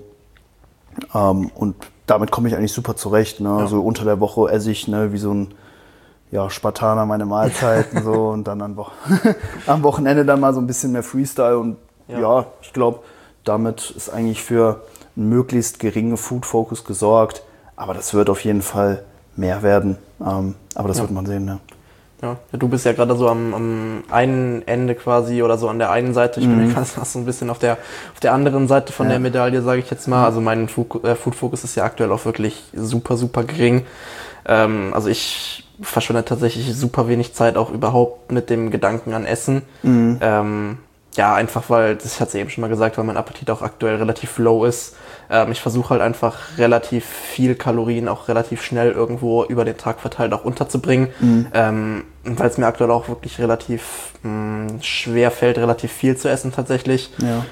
Und damit komme ich eigentlich super zurecht. Ne? Also unter der Woche esse ich wie so ein Spartaner meine Mahlzeiten so und dann am Wochenende dann mal so ein bisschen mehr Freestyle. Und ich glaube, damit ist eigentlich für einen möglichst geringen Food Focus gesorgt. Aber das wird auf jeden Fall mehr werden. Aber das wird man sehen. Ne? Ja, du bist ja gerade so am einen Ende quasi oder so an der einen Seite. Ich bin gerade so ein bisschen auf der anderen Seite von der Medaille, sage ich jetzt mal. Also mein Food Focus ist ja aktuell auch wirklich super, super gering. Also ich verschwende tatsächlich super wenig Zeit auch überhaupt mit dem Gedanken an Essen. Einfach weil, das hat sie eben schon mal gesagt, weil mein Appetit auch aktuell relativ low ist. Ich versuche halt einfach relativ viel Kalorien auch relativ schnell irgendwo über den Tag verteilt auch unterzubringen. Weil es mir aktuell auch wirklich relativ schwer fällt, relativ viel zu essen tatsächlich.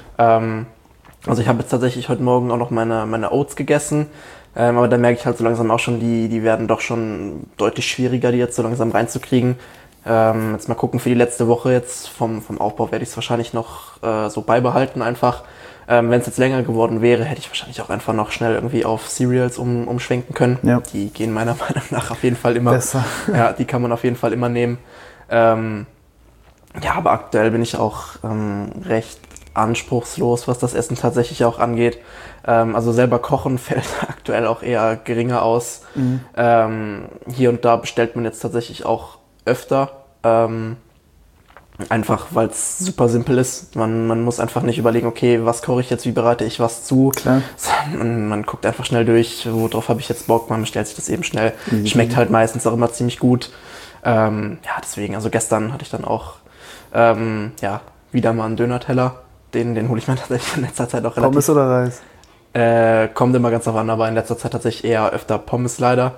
Also ich habe jetzt tatsächlich heute Morgen auch noch meine Oats gegessen. Aber da merke ich halt so langsam auch schon, die werden doch schon deutlich schwieriger, die jetzt so langsam reinzukriegen. Jetzt mal gucken für die letzte Woche jetzt vom Aufbau werde ich es wahrscheinlich noch so beibehalten einfach. Wenn es jetzt länger geworden wäre, hätte ich wahrscheinlich auch einfach noch schnell irgendwie auf Cereals umschwenken können. Die gehen meiner Meinung nach auf jeden Fall immer besser. Ja, die kann man auf jeden Fall immer nehmen. Aber aktuell bin ich auch recht anspruchslos, was das Essen tatsächlich auch angeht. Also selber kochen fällt aktuell auch eher geringer aus. Hier und da bestellt man jetzt tatsächlich auch öfter. Einfach, weil es super simpel ist. Man muss einfach nicht überlegen, okay, was koche ich jetzt, wie bereite ich was zu. Klar. Man guckt einfach schnell durch, worauf habe ich jetzt Bock, man bestellt sich das eben schnell. Schmeckt halt meistens auch immer ziemlich gut. Deswegen, also gestern hatte ich dann auch wieder mal einen Döner-Teller. Den hole ich mir tatsächlich in letzter Zeit auch relativ. Pommes oder Reis? Kommt immer ganz drauf an, aber in letzter Zeit tatsächlich eher öfter Pommes leider.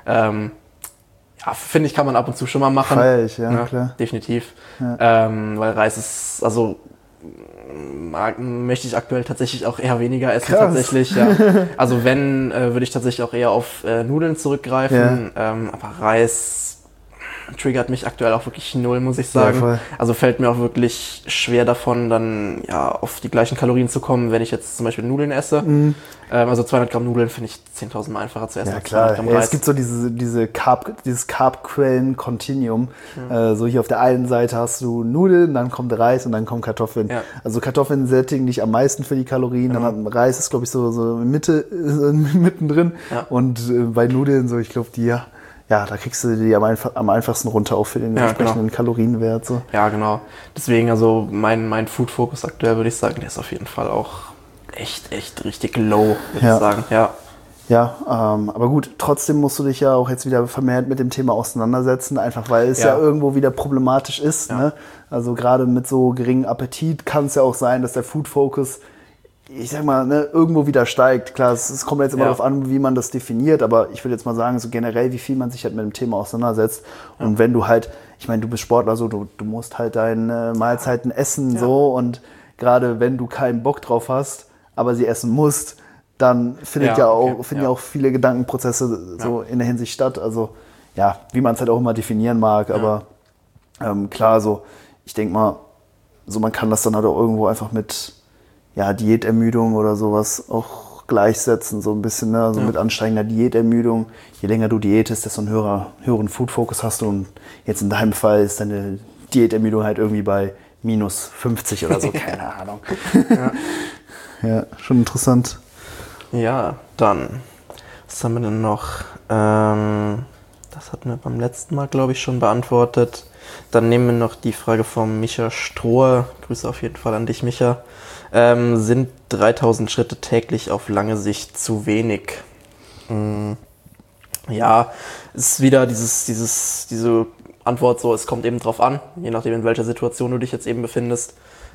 Finde ich, kann man ab und zu schon mal machen. Feier ich, ja, klar. Definitiv. Ja. Weil Reis ist, also möchte ich aktuell tatsächlich auch eher weniger essen. Krass. Tatsächlich. Ja. Also wenn, würde ich tatsächlich auch eher auf Nudeln zurückgreifen. Ja. Aber Reis triggert mich aktuell auch wirklich null, muss ich sagen. Ja, also fällt mir auch wirklich schwer davon, dann auf die gleichen Kalorien zu kommen, wenn ich jetzt zum Beispiel Nudeln esse. Also 200 Gramm Nudeln finde ich 10.000 Mal einfacher zu essen. Ja, als klar. 200 Gramm Reis. Es gibt so dieses Carb-Quellen-Continuum. So hier auf der einen Seite hast du Nudeln, dann kommt Reis und dann kommen Kartoffeln. Ja. Also Kartoffeln sättigen dich am meisten für die Kalorien. Dann hat Reis ist, glaube ich, so mittendrin. Ja. Und bei Nudeln so, ich glaube, da kriegst du die am einfachsten runter, auch für den entsprechenden Kalorienwert. So. Ja, genau. Deswegen, also mein Food-Fokus aktuell, würde ich sagen, der ist auf jeden Fall auch echt richtig low, würde ich sagen. Ja, aber gut, trotzdem musst du dich ja auch jetzt wieder vermehrt mit dem Thema auseinandersetzen, einfach weil es ja irgendwo wieder problematisch ist. Ja. Ne? Also gerade mit so geringem Appetit kann es ja auch sein, dass der Food-Focus, ich sag mal, irgendwo wieder steigt. Klar, es kommt jetzt immer darauf an, wie man das definiert, aber ich würde jetzt mal sagen, so generell, wie viel man sich halt mit dem Thema auseinandersetzt. Ja. Und wenn du halt, ich meine, du bist Sportler, so du musst halt deine Mahlzeiten essen, so, und gerade wenn du keinen Bock drauf hast, aber sie essen musst, dann finden ja auch viele Gedankenprozesse so in der Hinsicht statt. Also ja, wie man es halt auch immer definieren mag, aber klar, so ich denke mal, so man kann das dann halt auch irgendwo einfach mit Diätermüdung oder sowas auch gleichsetzen, so ein bisschen, ne? Also mit ansteigender Diätermüdung. Je länger du diätest, desto einen höheren Food-Fokus hast du, und jetzt in deinem Fall ist deine Diätermüdung halt irgendwie bei minus 50 oder so, keine Ahnung. Ja, schon interessant. Ja, dann, was haben wir denn noch? Das hatten wir beim letzten Mal, glaube ich, schon beantwortet. Dann nehmen wir noch die Frage von Micha Strohe. Grüße auf jeden Fall an dich, Micha. Sind 3000 Schritte täglich auf lange Sicht zu wenig? Ja, es ist wieder diese Antwort so, es kommt eben drauf an, je nachdem in welcher Situation du dich jetzt eben befindest.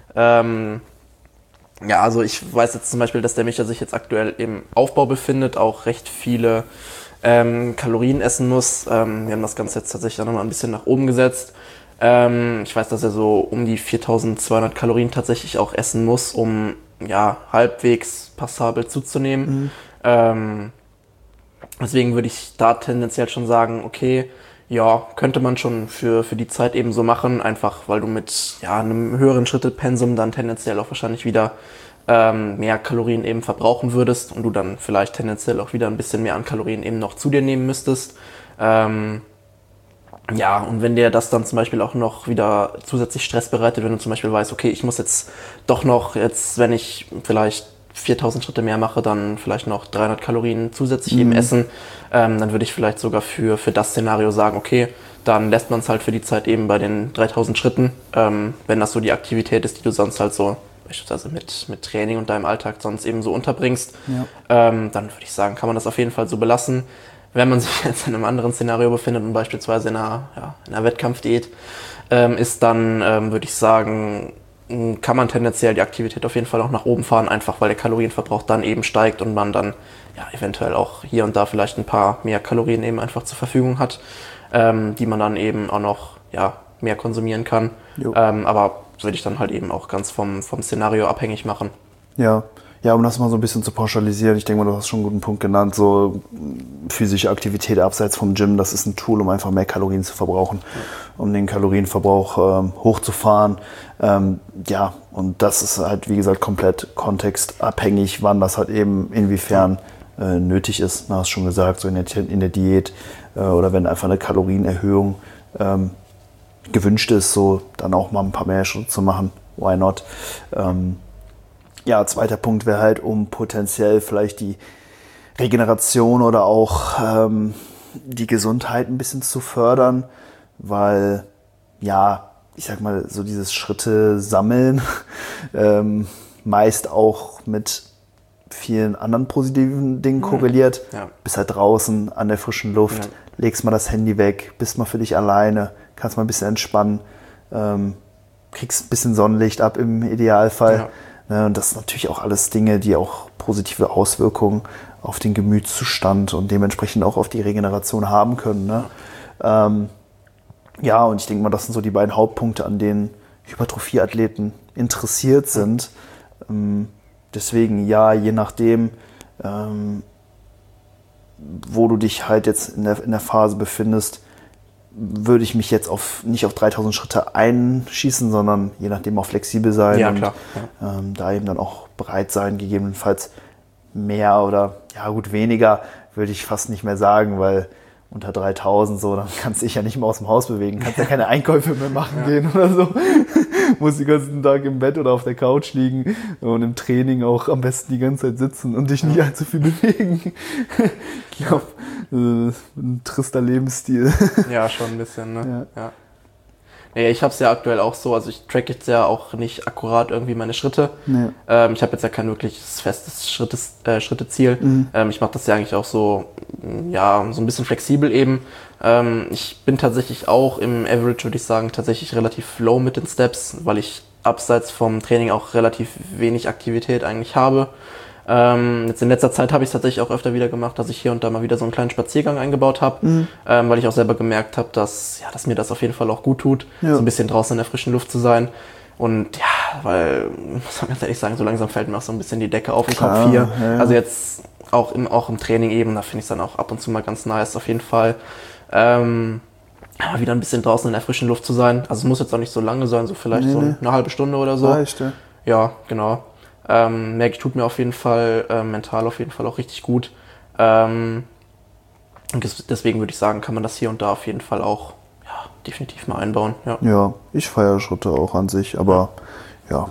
Also ich weiß jetzt zum Beispiel, dass der Micha sich jetzt aktuell im Aufbau befindet, auch recht viele Kalorien essen muss. Wir haben das Ganze jetzt tatsächlich auch nochmal ein bisschen nach oben gesetzt. Ich weiß, dass er so um die 4200 Kalorien tatsächlich auch essen muss, um halbwegs passabel zuzunehmen. Deswegen würde ich da tendenziell schon sagen, okay, könnte man schon für die Zeit eben so machen, einfach weil du mit einem höheren Schrittepensum dann tendenziell auch wahrscheinlich wieder mehr Kalorien eben verbrauchen würdest und du dann vielleicht tendenziell auch wieder ein bisschen mehr an Kalorien eben noch zu dir nehmen müsstest. Und wenn dir das dann zum Beispiel auch noch wieder zusätzlich Stress bereitet, wenn du zum Beispiel weißt, okay, ich muss jetzt doch noch, wenn ich vielleicht 4000 Schritte mehr mache, dann vielleicht noch 300 Kalorien zusätzlich eben essen, dann würde ich vielleicht sogar für das Szenario sagen, okay, dann lässt man es halt für die Zeit eben bei den 3000 Schritten, wenn das so die Aktivität ist, die du sonst halt so beispielsweise mit Training und deinem Alltag sonst eben so unterbringst, dann würde ich sagen, kann man das auf jeden Fall so belassen. Wenn man sich jetzt in einem anderen Szenario befindet und beispielsweise in einer Wettkampfdiät ist, dann würde ich sagen, kann man tendenziell die Aktivität auf jeden Fall auch nach oben fahren, einfach weil der Kalorienverbrauch dann eben steigt und man dann eventuell auch hier und da vielleicht ein paar mehr Kalorien eben einfach zur Verfügung hat, die man dann eben auch noch mehr konsumieren kann. Aber würde ich dann halt eben auch ganz vom Szenario abhängig machen. Ja, um das mal so ein bisschen zu pauschalisieren, ich denke mal, du hast schon einen guten Punkt genannt, so physische Aktivität abseits vom Gym, das ist ein Tool, um einfach mehr Kalorien zu verbrauchen, um den Kalorienverbrauch hochzufahren. Und das ist halt, wie gesagt, komplett kontextabhängig, wann das halt eben inwiefern nötig ist. Du hast schon gesagt, so in der Diät oder wenn einfach eine Kalorienerhöhung gewünscht ist, so dann auch mal ein paar mehr Schritte zu machen. Why not? Ja, zweiter Punkt wäre halt, um potenziell vielleicht die Regeneration oder auch die Gesundheit ein bisschen zu fördern, weil, ja, ich sag mal, so dieses Schritte sammeln meist auch mit vielen anderen positiven Dingen korreliert. Ja. Bist halt draußen an der frischen Luft, legst mal das Handy weg, bist mal für dich alleine, kannst mal ein bisschen entspannen, kriegst ein bisschen Sonnenlicht ab im Idealfall. Ja. Und das sind natürlich auch alles Dinge, die auch positive Auswirkungen auf den Gemütszustand und dementsprechend auch auf die Regeneration haben können. Ne? Ja, und ich denke mal, das sind so die beiden Hauptpunkte, an denen Hypertrophie-Athleten interessiert sind. Deswegen, ja, je nachdem, wo du dich halt jetzt in der Phase befindest, würde ich mich jetzt nicht auf 3000 Schritte einschießen, sondern je nachdem auch flexibel sein. Ja, und klar. da eben dann auch bereit sein, gegebenenfalls mehr oder, ja gut, weniger würde ich fast nicht mehr sagen, weil unter 3000 so, dann kannst du dich ja nicht mehr aus dem Haus bewegen, kannst ja keine Einkäufe mehr machen gehen oder so. Musst den ganzen Tag im Bett oder auf der Couch liegen und im Training auch am besten die ganze Zeit sitzen und dich nicht allzu viel bewegen. Ich glaube, ein trister Lebensstil. Ja, schon ein bisschen, ne? Ja. Naja, ich habe es ja aktuell auch so, also ich track jetzt ja auch nicht akkurat irgendwie meine Schritte. Nee. Ich habe jetzt ja kein wirkliches festes Schritteziel. Ich mache das ja eigentlich auch so, ja, so ein bisschen flexibel eben. Ich bin tatsächlich auch im Average, würde ich sagen, tatsächlich relativ low mit den Steps, weil ich abseits vom Training auch relativ wenig Aktivität eigentlich habe. Jetzt in letzter Zeit habe ich es tatsächlich auch öfter wieder gemacht, dass ich hier und da mal wieder so einen kleinen Spaziergang eingebaut habe, weil ich auch selber gemerkt habe, dass mir das auf jeden Fall auch gut tut, so ein bisschen draußen in der frischen Luft zu sein. Und ja, weil, muss man ganz ehrlich sagen, so langsam fällt mir auch so ein bisschen die Decke auf den Kopf hier. Ja. Also jetzt auch im Training eben, da finde ich es dann auch ab und zu mal ganz nice auf jeden Fall. Wieder ein bisschen draußen in der frischen Luft zu sein. Also es muss jetzt auch nicht so lange sein, so vielleicht so eine halbe Stunde oder so. Reicht, ja. Ja, genau. Merke ich, tut mir auf jeden Fall mental auf jeden Fall auch richtig gut. Und deswegen würde ich sagen, kann man das hier und da auf jeden Fall auch definitiv mal einbauen. Ja, ich feiere Schritte auch an sich, aber ja,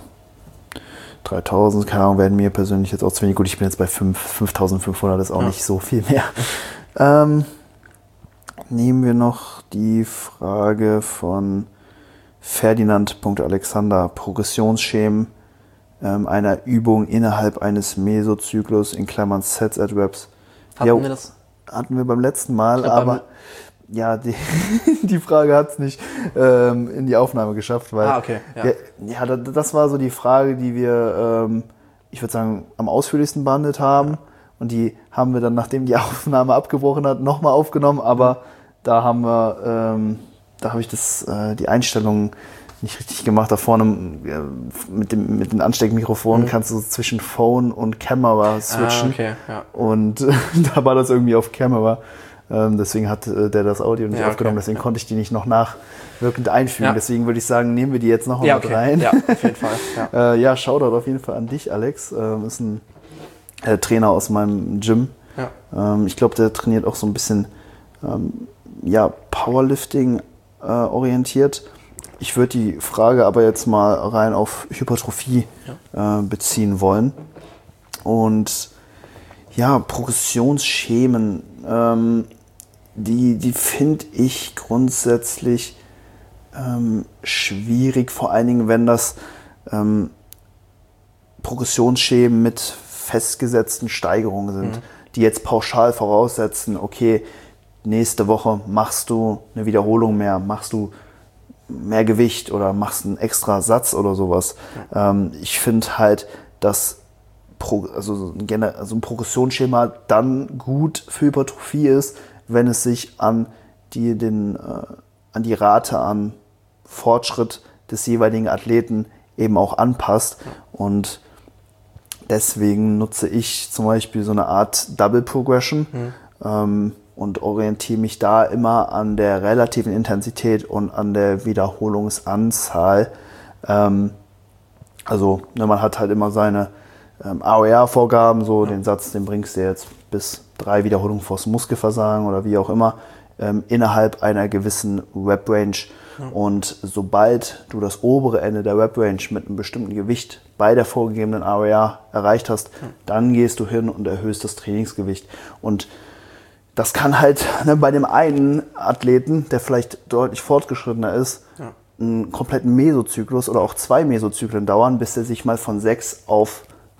3000, keine Ahnung, werden mir persönlich jetzt auch zu wenig. Gut, ich bin jetzt bei 5500, ist auch nicht so viel mehr. Nehmen wir noch die Frage von Ferdinand.Alexander. Progressionsschemen einer Übung innerhalb eines Mesozyklus in Klammern Sets at Reps. Hatten wir das? Hatten wir beim letzten Mal, aber ja, die Frage hat es nicht in die Aufnahme geschafft, weil okay, das war so die Frage, die wir, ich würde sagen, am ausführlichsten behandelt haben. Und die haben wir dann, nachdem die Aufnahme abgebrochen hat, nochmal aufgenommen. Aber da habe ich die Einstellungen nicht richtig gemacht. Da vorne mit den Ansteckmikrofonen kannst du zwischen Phone und Camera switchen. Und da war das irgendwie auf Camera. Deswegen hat der das Audio nicht aufgenommen. Deswegen konnte ich die nicht noch nachwirkend einfügen. Deswegen würde ich sagen, nehmen wir die jetzt noch mal mit rein. Ja, auf jeden Fall. Shoutout auf jeden Fall an dich, Alex. Ist ein Trainer aus meinem Gym. Ich glaube, der trainiert auch so ein bisschen Powerlifting orientiert. Ich würde die Frage aber jetzt mal rein auf Hypertrophie beziehen wollen. Und ja, Progressionsschemen, die finde ich grundsätzlich schwierig, vor allen Dingen, wenn das Progressionsschemen mit festgesetzten Steigerungen sind, die jetzt pauschal voraussetzen, okay, nächste Woche machst du eine Wiederholung mehr, machst du mehr Gewicht oder machst einen extra Satz oder sowas. Ich finde halt, dass ein Progressionsschema dann gut für Hypertrophie ist, wenn es sich an die Rate an Fortschritt des jeweiligen Athleten eben auch anpasst. Und deswegen nutze ich zum Beispiel so eine Art Double Progression und orientiere mich da immer an der relativen Intensität und an der Wiederholungsanzahl. Man hat halt immer seine AOR-Vorgaben, den Satz, den bringst du jetzt bis 3 Wiederholungen vors Muskelversagen oder wie auch immer. innerhalb einer gewissen Rep-Range. Und sobald du das obere Ende der Rep-Range mit einem bestimmten Gewicht bei der vorgegebenen RER erreicht hast, dann gehst du hin und erhöhst das Trainingsgewicht. Und das kann halt bei dem einen Athleten, der vielleicht deutlich fortgeschrittener ist, einen kompletten Mesozyklus oder auch 2 Mesozyklen dauern, bis er sich mal von 6 auf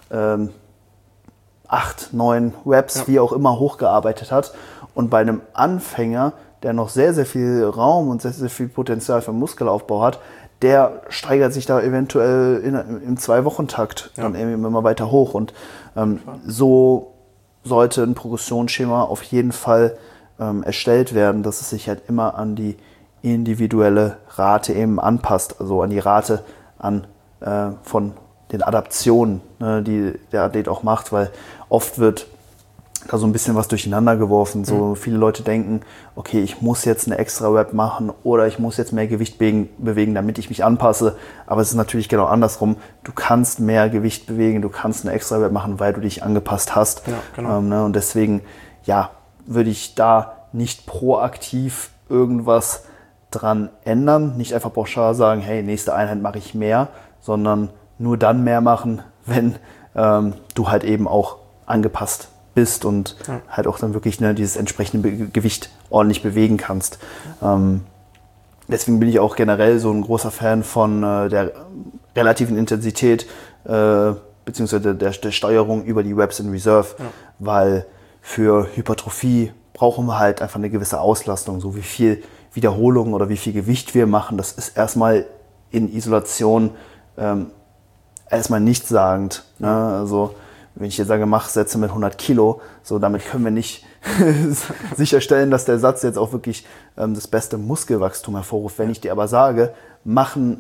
8, 9 Reps, wie auch immer, hochgearbeitet hat. Und bei einem Anfänger, der noch sehr, sehr viel Raum und sehr, sehr viel Potenzial für Muskelaufbau hat, der steigert sich da eventuell im 2-Wochen-Takt dann irgendwie immer weiter hoch. Und so sollte ein Progressionsschema auf jeden Fall erstellt werden, dass es sich halt immer an die individuelle Rate eben anpasst, also an die Rate von den Adaptionen, die der Athlet auch macht, weil oft wird da so ein bisschen was durcheinander geworfen. So viele Leute denken, okay, ich muss jetzt eine extra Rep machen oder ich muss jetzt mehr Gewicht bewegen, damit ich mich anpasse. Aber es ist natürlich genau andersrum. Du kannst mehr Gewicht bewegen, du kannst eine extra Rep machen, weil du dich angepasst hast. Ja, genau. Und deswegen, würde ich da nicht proaktiv irgendwas dran ändern. Nicht einfach pauschal sagen, hey, nächste Einheit mache ich mehr, sondern nur dann mehr machen, wenn du halt eben auch angepasst bist und halt auch dann wirklich dieses entsprechende Gewicht ordentlich bewegen kannst. Deswegen bin ich auch generell so ein großer Fan von der relativen Intensität beziehungsweise der Steuerung über die Reps in Reserve, weil für Hypertrophie brauchen wir halt einfach eine gewisse Auslastung, so wie viel Wiederholungen oder wie viel Gewicht wir machen. Das ist erstmal in Isolation erstmal nichtssagend. Ne? Also wenn ich jetzt sage, mach Sätze mit 100 Kilo, so damit können wir nicht sicherstellen, dass der Satz jetzt auch wirklich das beste Muskelwachstum hervorruft. Wenn ich dir aber sage, mach einen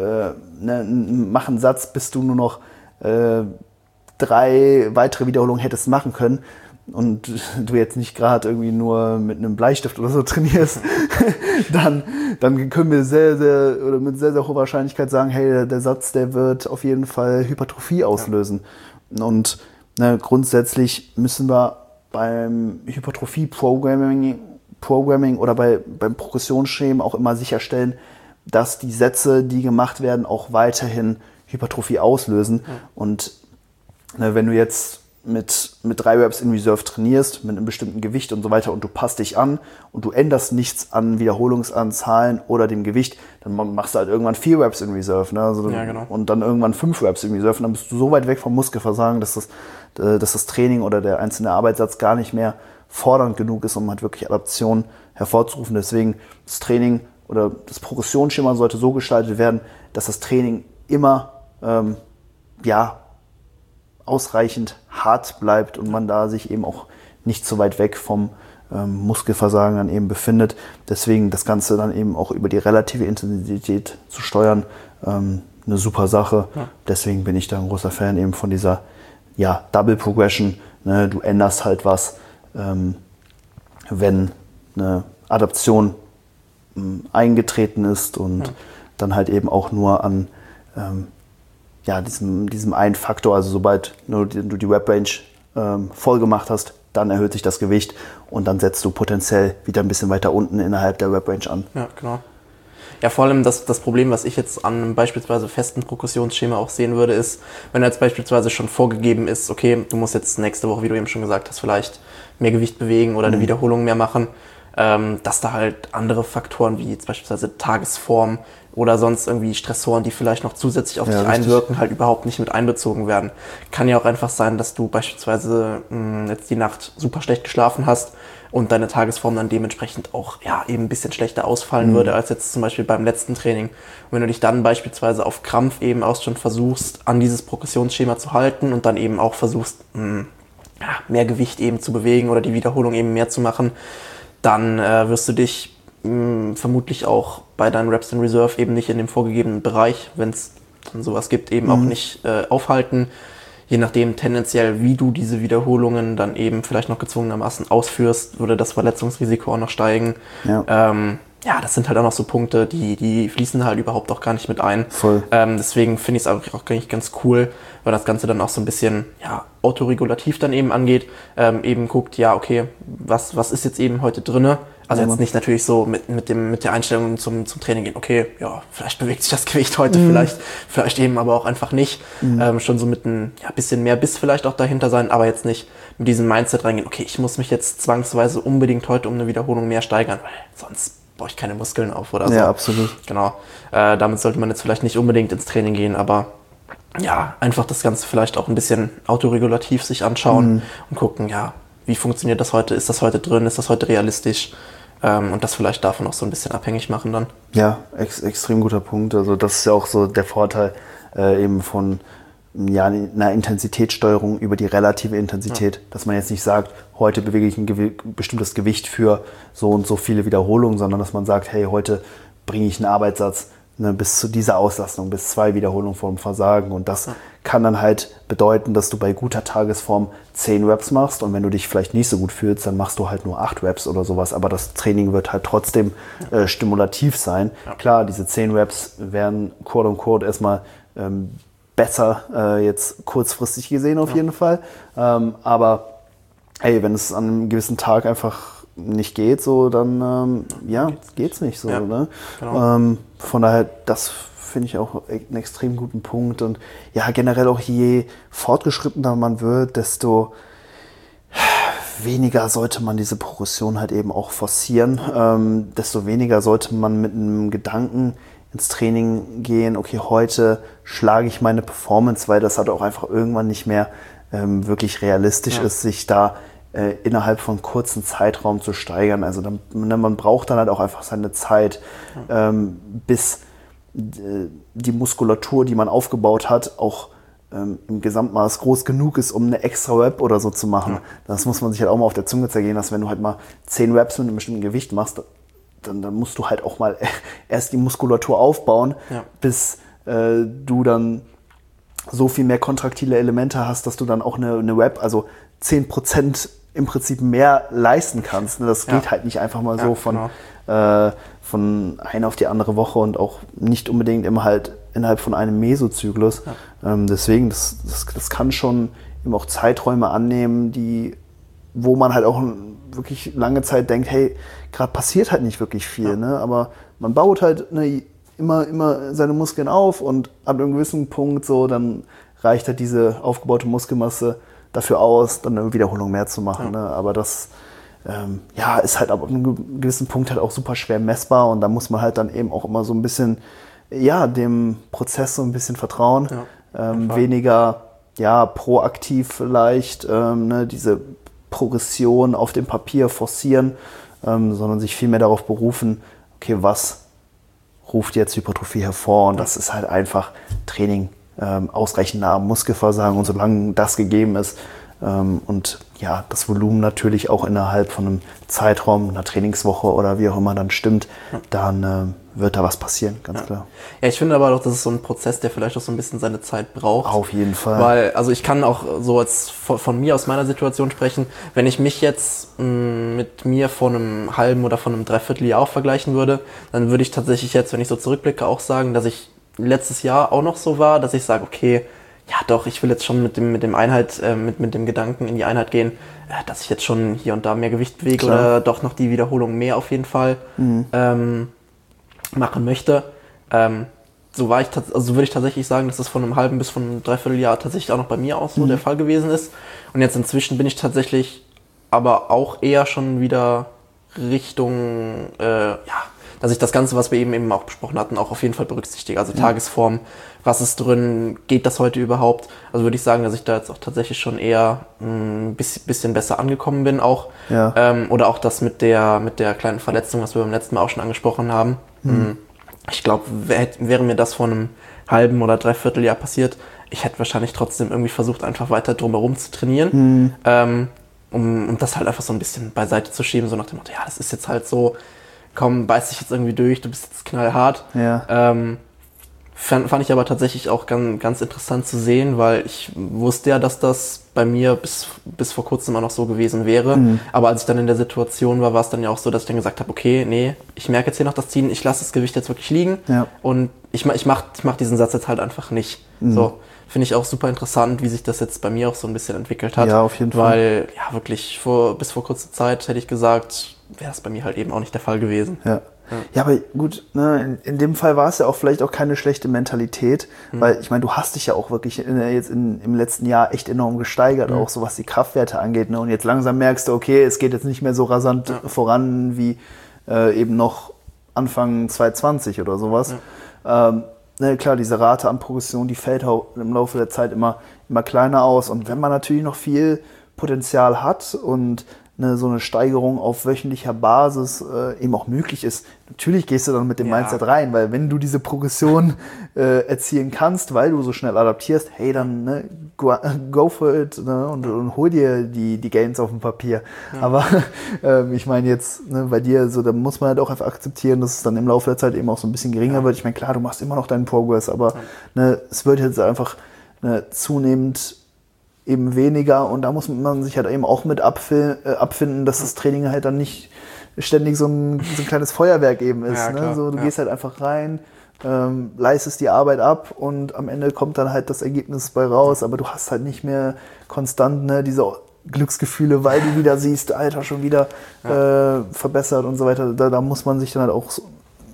Satz, bis du nur noch 3 weitere Wiederholungen hättest machen können und du jetzt nicht gerade irgendwie nur mit einem Bleistift oder so trainierst, dann können wir mit sehr, sehr hoher Wahrscheinlichkeit sagen, hey, der Satz, der wird auf jeden Fall Hypertrophie auslösen. Und grundsätzlich müssen wir beim Hypertrophie-Programming oder beim Progressionsschema auch immer sicherstellen, dass die Sätze, die gemacht werden, auch weiterhin Hypertrophie auslösen. Und wenn du jetzt mit 3 Reps in Reserve trainierst, mit einem bestimmten Gewicht und so weiter und du passt dich an und du änderst nichts an Wiederholungsanzahlen oder dem Gewicht, dann machst du halt irgendwann 4 Reps in Reserve, ne? Also genau. Und dann irgendwann 5 Reps in Reserve und dann bist du so weit weg vom Muskelversagen, dass das Training oder der einzelne Arbeitssatz gar nicht mehr fordernd genug ist, um halt wirklich Adaption hervorzurufen. Deswegen das Training oder das Progressionsschema sollte so gestaltet werden, dass das Training immer ausreichend hart bleibt und man da sich eben auch nicht so weit weg vom Muskelversagen dann eben befindet. Deswegen das Ganze dann eben auch über die relative Intensität zu steuern, eine super Sache. Ja. Deswegen bin ich da ein großer Fan eben von dieser Double Progression. Ne? Du änderst halt was, wenn eine Adaption eingetreten ist und dann halt eben auch nur an diesem einen Faktor, also sobald du die Rep-Range voll gemacht hast, dann erhöht sich das Gewicht und dann setzt du potenziell wieder ein bisschen weiter unten innerhalb der Rep-Range an. Ja, genau. Ja, vor allem das Problem, was ich jetzt an einem beispielsweise festen Progressionsschema auch sehen würde, ist, wenn jetzt beispielsweise schon vorgegeben ist, okay, du musst jetzt nächste Woche, wie du eben schon gesagt hast, vielleicht mehr Gewicht bewegen oder eine Wiederholung mehr machen, dass da halt andere Faktoren wie jetzt beispielsweise Tagesform oder sonst irgendwie Stressoren, die vielleicht noch zusätzlich auf dich einwirken, halt überhaupt nicht mit einbezogen werden. Kann ja auch einfach sein, dass du beispielsweise jetzt die Nacht super schlecht geschlafen hast und deine Tagesform dann dementsprechend auch eben ein bisschen schlechter ausfallen würde als jetzt zum Beispiel beim letzten Training. Und wenn du dich dann beispielsweise auf Krampf eben auch schon versuchst, an dieses Progressionsschema zu halten und dann eben auch versuchst, mehr Gewicht eben zu bewegen oder die Wiederholung eben mehr zu machen, dann wirst du dich vermutlich auch bei deinen Reps in Reserve eben nicht in dem vorgegebenen Bereich, wenn es dann sowas gibt, eben auch nicht aufhalten. Je nachdem tendenziell, wie du diese Wiederholungen dann eben vielleicht noch gezwungenermaßen ausführst, würde das Verletzungsrisiko auch noch steigen. Ja, das sind halt auch noch so Punkte, die fließen halt überhaupt auch gar nicht mit ein. Voll. Deswegen finde ich es auch eigentlich ganz cool, weil das Ganze dann auch so ein bisschen autoregulativ dann eben angeht. Eben guckt, okay, was ist jetzt eben heute drinne? Also jetzt nicht natürlich so mit der Einstellung zum Training gehen, okay, ja, vielleicht bewegt sich das Gewicht heute, vielleicht eben aber auch einfach nicht. Schon so mit ein bisschen mehr Biss vielleicht auch dahinter sein, aber jetzt nicht mit diesem Mindset reingehen, okay, ich muss mich jetzt zwangsweise unbedingt heute um eine Wiederholung mehr steigern, weil sonst baue ich keine Muskeln auf oder so. Ja, absolut. Genau. Damit sollte man jetzt vielleicht nicht unbedingt ins Training gehen, aber ja, einfach das Ganze vielleicht auch ein bisschen autoregulativ sich anschauen und gucken, ja, wie funktioniert das heute? Ist das heute drin? Ist das heute realistisch? Und das vielleicht davon auch so ein bisschen abhängig machen dann. Ja, extrem guter Punkt. Also das ist ja auch so der Vorteil eben von einer Intensitätssteuerung über die relative Intensität. Dass man jetzt nicht sagt, heute bewege ich ein bestimmtes Gewicht für so und so viele Wiederholungen, sondern dass man sagt, hey, heute bringe ich einen Arbeitssatz bis zu dieser Auslastung, bis 2 Wiederholungen vor dem Versagen. Und das kann dann halt bedeuten, dass du bei guter Tagesform 10 Reps machst und wenn du dich vielleicht nicht so gut fühlst, dann machst du halt nur 8 Reps oder sowas. Aber das Training wird halt trotzdem stimulativ sein. Ja. Klar, diese 10 Reps werden quote unquote erstmal besser jetzt kurzfristig gesehen auf jeden Fall. Aber hey, wenn es an einem gewissen Tag einfach nicht geht, so dann geht's nicht so. Ne? Genau. Von daher, das finde ich auch einen extrem guten Punkt. Und ja, generell auch je fortgeschrittener man wird, desto weniger sollte man diese Progression halt eben auch forcieren. Desto weniger sollte man mit einem Gedanken ins Training gehen, okay, heute schlage ich meine Performance, weil das halt auch einfach irgendwann nicht mehr wirklich realistisch ist, sich da innerhalb von kurzen Zeitraum zu steigern. Also man braucht dann halt auch einfach seine Zeit, bis die Muskulatur, die man aufgebaut hat, auch im Gesamtmaß groß genug ist, um eine extra Rep oder so zu machen. Ja. Das muss man sich halt auch mal auf der Zunge zergehen, dass wenn du halt mal 10 Reps mit einem bestimmten Gewicht machst, dann musst du halt auch mal erst die Muskulatur aufbauen, bis du dann so viel mehr kontraktile Elemente hast, dass du dann auch eine Rep, also 10% im Prinzip mehr leisten kannst. Das geht halt nicht einfach mal so von einer auf die andere Woche und auch nicht unbedingt immer halt innerhalb von einem Mesozyklus. Ja. Deswegen, das kann schon eben auch Zeiträume annehmen, wo man halt auch wirklich lange Zeit denkt, hey, gerade passiert halt nicht wirklich viel, ne? Aber man baut halt immer seine Muskeln auf und ab einem gewissen Punkt so, dann reicht halt diese aufgebaute Muskelmasse dafür aus, dann eine Wiederholung mehr zu machen. Ne? Aber das ist halt ab einem gewissen Punkt halt auch super schwer messbar und da muss man halt dann eben auch immer so ein bisschen dem Prozess so ein bisschen vertrauen. Weniger proaktiv vielleicht diese Progression auf dem Papier forcieren, sondern sich vielmehr darauf berufen, okay, was ruft jetzt Hypertrophie hervor? Und das ist halt einfach Training, ausreichender Muskelversagen und solange das gegeben ist und das Volumen natürlich auch innerhalb von einem Zeitraum, einer Trainingswoche oder wie auch immer dann stimmt, dann wird da was passieren, ganz klar. Ja, ich finde aber auch, das ist so ein Prozess, der vielleicht auch so ein bisschen seine Zeit braucht. Auf jeden Fall. Weil, also ich kann auch so jetzt von mir aus meiner Situation sprechen, wenn ich mich jetzt mit mir vor einem halben oder von einem Dreivierteljahr auch vergleichen würde, dann würde ich tatsächlich jetzt, wenn ich so zurückblicke, auch sagen, dass ich letztes Jahr auch noch so war, dass ich sage, okay, ja doch, ich will jetzt schon mit dem Gedanken in die Einheit gehen, dass ich jetzt schon hier und da mehr Gewicht bewege oder doch noch die Wiederholung mehr auf jeden Fall machen möchte. So würde ich tatsächlich sagen, dass das von einem halben bis von einem Dreivierteljahr tatsächlich auch noch bei mir auch so der Fall gewesen ist. Und jetzt inzwischen bin ich tatsächlich aber auch eher schon wieder Richtung, dass ich das Ganze, was wir eben auch besprochen hatten, auch auf jeden Fall berücksichtige. Also Tagesform, was ist drin, geht das heute überhaupt? Also würde ich sagen, dass ich da jetzt auch tatsächlich schon eher ein bisschen besser angekommen bin auch. Ja. Oder auch das mit der kleinen Verletzung, was wir beim letzten Mal auch schon angesprochen haben. Ich glaube, wäre mir das vor einem halben oder Dreivierteljahr passiert, ich hätte wahrscheinlich trotzdem irgendwie versucht, einfach weiter drumherum zu trainieren, um das halt einfach so ein bisschen beiseite zu schieben, so nach dem Motto, ja, das ist jetzt halt so, komm, beiß dich jetzt irgendwie durch, du bist jetzt knallhart. Ja. Fand ich aber tatsächlich auch ganz, ganz interessant zu sehen, weil ich wusste ja, dass das bei mir bis vor kurzem immer noch so gewesen wäre. Aber als ich dann in der Situation war es dann ja auch so, dass ich dann gesagt habe, okay, nee, ich merke jetzt hier noch das Ziehen, ich lasse das Gewicht jetzt wirklich liegen und ich mach diesen Satz jetzt halt einfach nicht. So, finde ich auch super interessant, wie sich das jetzt bei mir auch so ein bisschen entwickelt hat. Ja, auf jeden Fall. Weil, ja, wirklich bis vor kurzer Zeit hätte ich gesagt, wäre das bei mir halt eben auch nicht der Fall gewesen. Ja, aber gut, ne, in dem Fall war es ja auch vielleicht auch keine schlechte Mentalität, weil ich meine, du hast dich ja auch wirklich jetzt im letzten Jahr echt enorm gesteigert, auch so was die Kraftwerte angeht. Ne? Und jetzt langsam merkst du, okay, es geht jetzt nicht mehr so rasant voran wie eben noch Anfang 2020 oder sowas. Ne, klar, diese Rate an Progression, die fällt auch im Laufe der Zeit immer kleiner aus. Und wenn man natürlich noch viel Potenzial hat und so eine Steigerung auf wöchentlicher Basis eben auch möglich ist. Natürlich gehst du dann mit dem Mindset rein, weil wenn du diese Progression erzielen kannst, weil du so schnell adaptierst, hey, dann go for it, ne, und hol dir die Gains auf dem Papier. Aber ich meine jetzt, bei dir, so, da muss man halt auch einfach akzeptieren, dass es dann im Laufe der Zeit eben auch so ein bisschen geringer wird. Ich meine, klar, du machst immer noch deinen Progress, aber es wird jetzt einfach zunehmend eben weniger und da muss man sich halt eben auch mit abfinden, dass das Training halt dann nicht ständig so ein kleines Feuerwerk eben ist. Ja, ne? So, du gehst halt einfach rein, leistest die Arbeit ab und am Ende kommt dann halt das Ergebnis bei raus, aber du hast halt nicht mehr konstant diese Glücksgefühle, weil du wieder siehst, Alter, schon wieder verbessert und so weiter. Da muss man sich dann halt auch so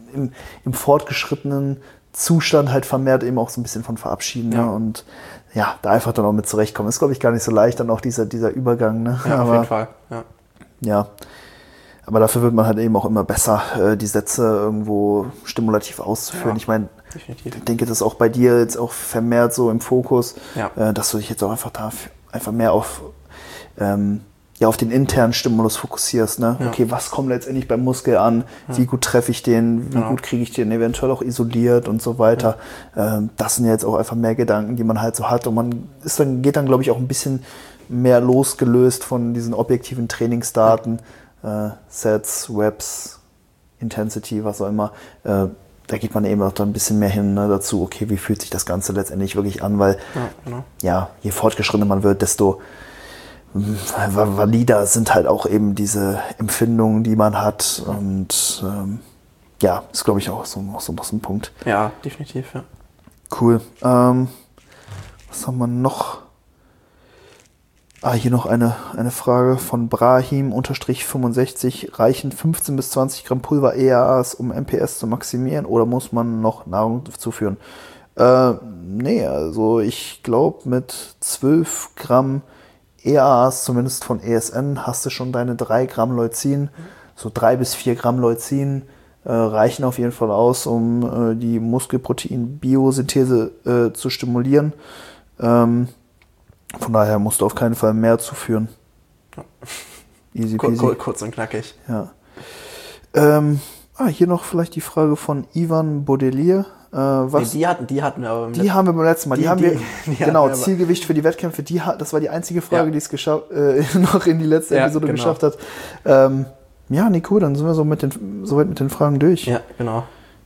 im fortgeschrittenen Zustand halt vermehrt eben auch so ein bisschen von verabschieden. Ne? Und ja, da einfach dann auch mit zurechtkommen. Ist, glaube ich, gar nicht so leicht, dann auch dieser Übergang. Ne? Ja, auf jeden Fall. Ja, aber dafür wird man halt eben auch immer besser, die Sätze irgendwo stimulativ auszuführen. Ich meine, ich denke, das ist auch bei dir jetzt auch vermehrt so im Fokus, dass du dich jetzt auch einfach mehr auf den internen Stimulus fokussierst. Ne? Okay, was kommt letztendlich beim Muskel an? Wie gut treffe ich den? Wie gut kriege ich den eventuell auch isoliert und so weiter? Das sind jetzt auch einfach mehr Gedanken, die man halt so hat. Und man geht dann, glaube ich, auch ein bisschen mehr losgelöst von diesen objektiven Trainingsdaten, Sets, Reps, Intensity, was auch immer. Da geht man eben auch dann ein bisschen mehr hin dazu, okay, wie fühlt sich das Ganze letztendlich wirklich an? Weil je fortgeschrittener man wird, desto valider sind halt auch eben diese Empfindungen, die man hat und ist, glaube ich, auch so ein Punkt. Ja, definitiv, ja. Cool. Was haben wir noch? Hier noch eine Frage von Brahim-65. Reichen 15 bis 20 Gramm Pulver EAAs, um MPS zu maximieren, oder muss man noch Nahrung zuführen? Nee, also ich glaube, mit 12 Gramm EAAs, zumindest von ESN, hast du schon deine 3 Gramm Leucin. So 3 bis 4 Gramm Leucin reichen auf jeden Fall aus, um die Muskelprotein-Biosynthese zu stimulieren. Von daher musst du auf keinen Fall mehr zuführen. Easy peasy. Kurz und knackig. Ja. Hier noch vielleicht die Frage von Ivan Baudelier. Die hatten wir aber haben wir beim letzten Mal. Zielgewicht für die Wettkämpfe. Das war die einzige Frage, die es noch in die letzte Episode geschafft hat. Cool, dann sind wir soweit mit den Fragen durch. Ja, genau.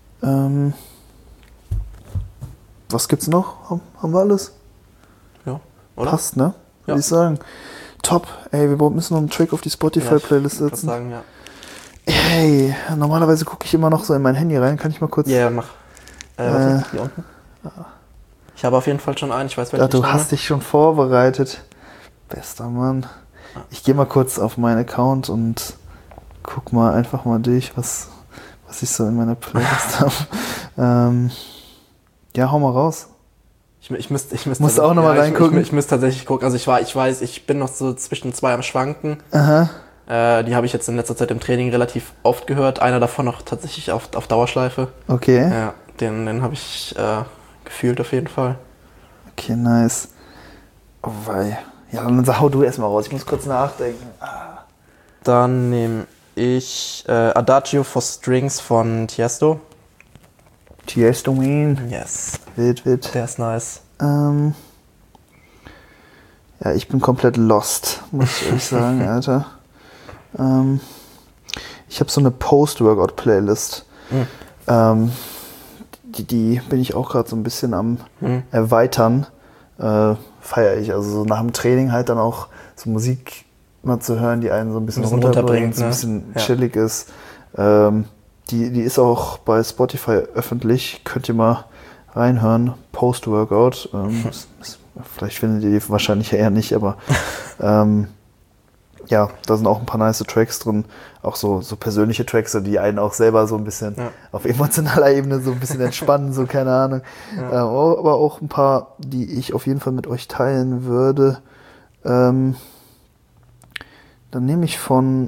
Was gibt's noch? Haben wir alles? Ja, oder? Passt, ne? Würde ich sagen. Top. Ey, wir müssen noch einen Track auf die Spotify-Playlist setzen. Ich würde sagen, ja. Hey, normalerweise gucke ich immer noch so in mein Handy rein. Kann ich mal kurz... Ja, mach. Hier unten? Ich habe auf jeden Fall schon einen. Ich weiß, welchen du hast dich schon vorbereitet. Bester Mann. Ich gehe mal kurz auf meinen Account und guck mal einfach mal durch, was ich so in meiner Playlist habe. Hau mal raus. Ich müsste musst auch nochmal reingucken. Ich müsste tatsächlich gucken. Also ich weiß, ich bin noch so zwischen 2 am Schwanken. Aha. Die habe ich jetzt in letzter Zeit im Training relativ oft gehört. Einer davon noch tatsächlich auf Dauerschleife. Okay. Ja, den habe ich gefühlt auf jeden Fall. Okay, nice. Oh wei. Ja, dann hau du erstmal raus. Ich muss kurz nachdenken. Dann nehme ich Adagio for Strings von Tiesto. Tiesto, man. Yes. Wild. Der ist nice. Ich bin komplett lost, muss ich ehrlich sagen, Alter. Ich habe so eine Post-Workout-Playlist. die bin ich auch gerade so ein bisschen am Erweitern. Feiere ich. Also so nach dem Training halt dann auch so Musik mal zu hören, die einen so ein bisschen runterbringt, so ein bisschen chillig ist. Die ist auch bei Spotify öffentlich. Könnt ihr mal reinhören. Post-Workout. Vielleicht findet ihr die wahrscheinlich eher nicht, aber ja, da sind auch ein paar nice Tracks drin. Auch so persönliche Tracks, die einen auch selber so ein bisschen auf emotionaler Ebene so ein bisschen entspannen, so keine Ahnung. Aber auch ein paar, die ich auf jeden Fall mit euch teilen würde. Dann nehme ich von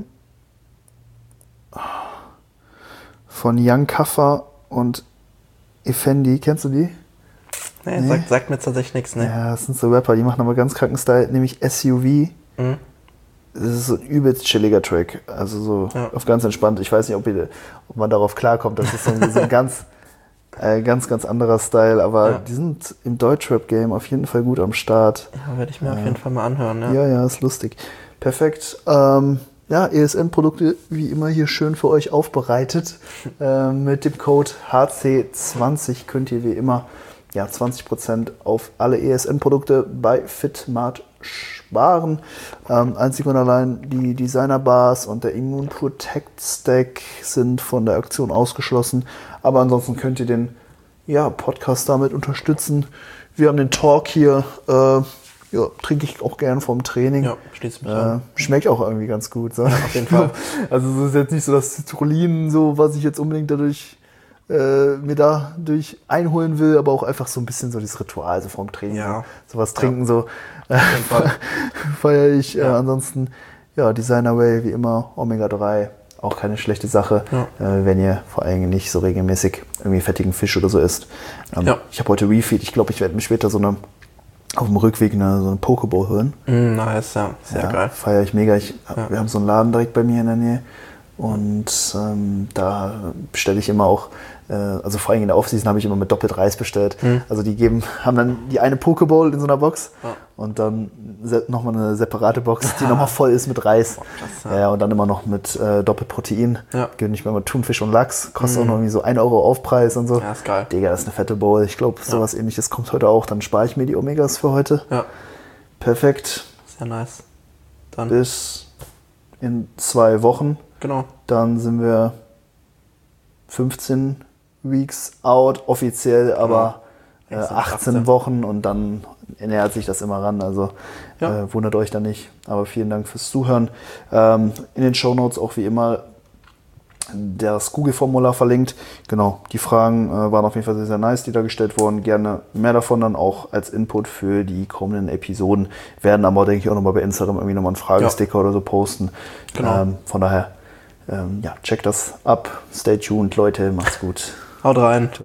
Young Kaffer und Effendi. Kennst du die? Nee, sagt mir tatsächlich nichts, ne? Ja, das sind so Rapper, die machen aber ganz kranken Style, nämlich SUV. Das ist so ein übelst chilliger Track, also so auf ganz entspannt. Ich weiß nicht, ob man darauf klarkommt, das ist so ein ganz anderer Style, aber die sind im Deutschrap-Game auf jeden Fall gut am Start. Ja, werde ich mir auf jeden Fall mal anhören. Ja, ist lustig. Perfekt. ESN-Produkte wie immer hier schön für euch aufbereitet. Mit dem Code HC20 könnt ihr wie immer 20% auf alle ESN-Produkte bei Fitmart sparen. Einzig und allein die Designer-Bars und der Immune Protect Stack sind von der Aktion ausgeschlossen. Aber ansonsten könnt ihr den Podcast damit unterstützen. Wir haben den Talk hier. Trinke ich auch gern vom Training. Ja, schließt mich an. Schmeckt auch irgendwie ganz gut. So. Ja, auf jeden Fall. Also es ist jetzt nicht so das Citrullin, so, was ich jetzt unbedingt mir dadurch einholen will, aber auch einfach so ein bisschen so dieses Ritual so vorm Training. Ja. Sowas trinken, so feiere ich. Ansonsten, Designer Way, wie immer, Omega-3, auch keine schlechte Sache, wenn ihr vor allem nicht so regelmäßig irgendwie fettigen Fisch oder so isst. Ich habe heute Refeed, ich glaube, ich werde mir später auf dem Rückweg so eine Pokeball holen. Nice, ja. Sehr geil. Feiere ich mega. Wir haben so einen Laden direkt bei mir in der Nähe und da bestelle ich immer auch, also vor allem in der Offseason habe ich immer mit doppelt Reis bestellt. Also haben dann die eine Pokeball in so einer Box und dann nochmal eine separate Box, die nochmal voll ist mit Reis. Krass, und dann immer noch mit doppelt Protein. Gönne ich mir immer Thunfisch und Lachs. Kostet auch noch irgendwie so 1 Euro Aufpreis und so. Ja, ist geil. Digga, das ist eine fette Bowl. Ich glaube, sowas Ähnliches kommt heute auch. Dann spare ich mir die Omegas für heute. Ja. Perfekt. Sehr nice. Dann bis in 2 Wochen. Genau. Dann sind wir 15 Weeks out, offiziell, aber 18 Wochen und dann nähert sich das immer ran. Also wundert euch da nicht. Aber vielen Dank fürs Zuhören. In den Shownotes auch wie immer das Google-Formular verlinkt. Genau, die Fragen waren auf jeden Fall sehr, sehr nice, die da gestellt wurden. Gerne mehr davon dann auch als Input für die kommenden Episoden. Werden aber, denke ich, auch nochmal bei Instagram irgendwie nochmal einen Fragesticker oder so posten. Genau. Von daher, checkt das ab. Stay tuned, Leute. Macht's gut. Haut rein.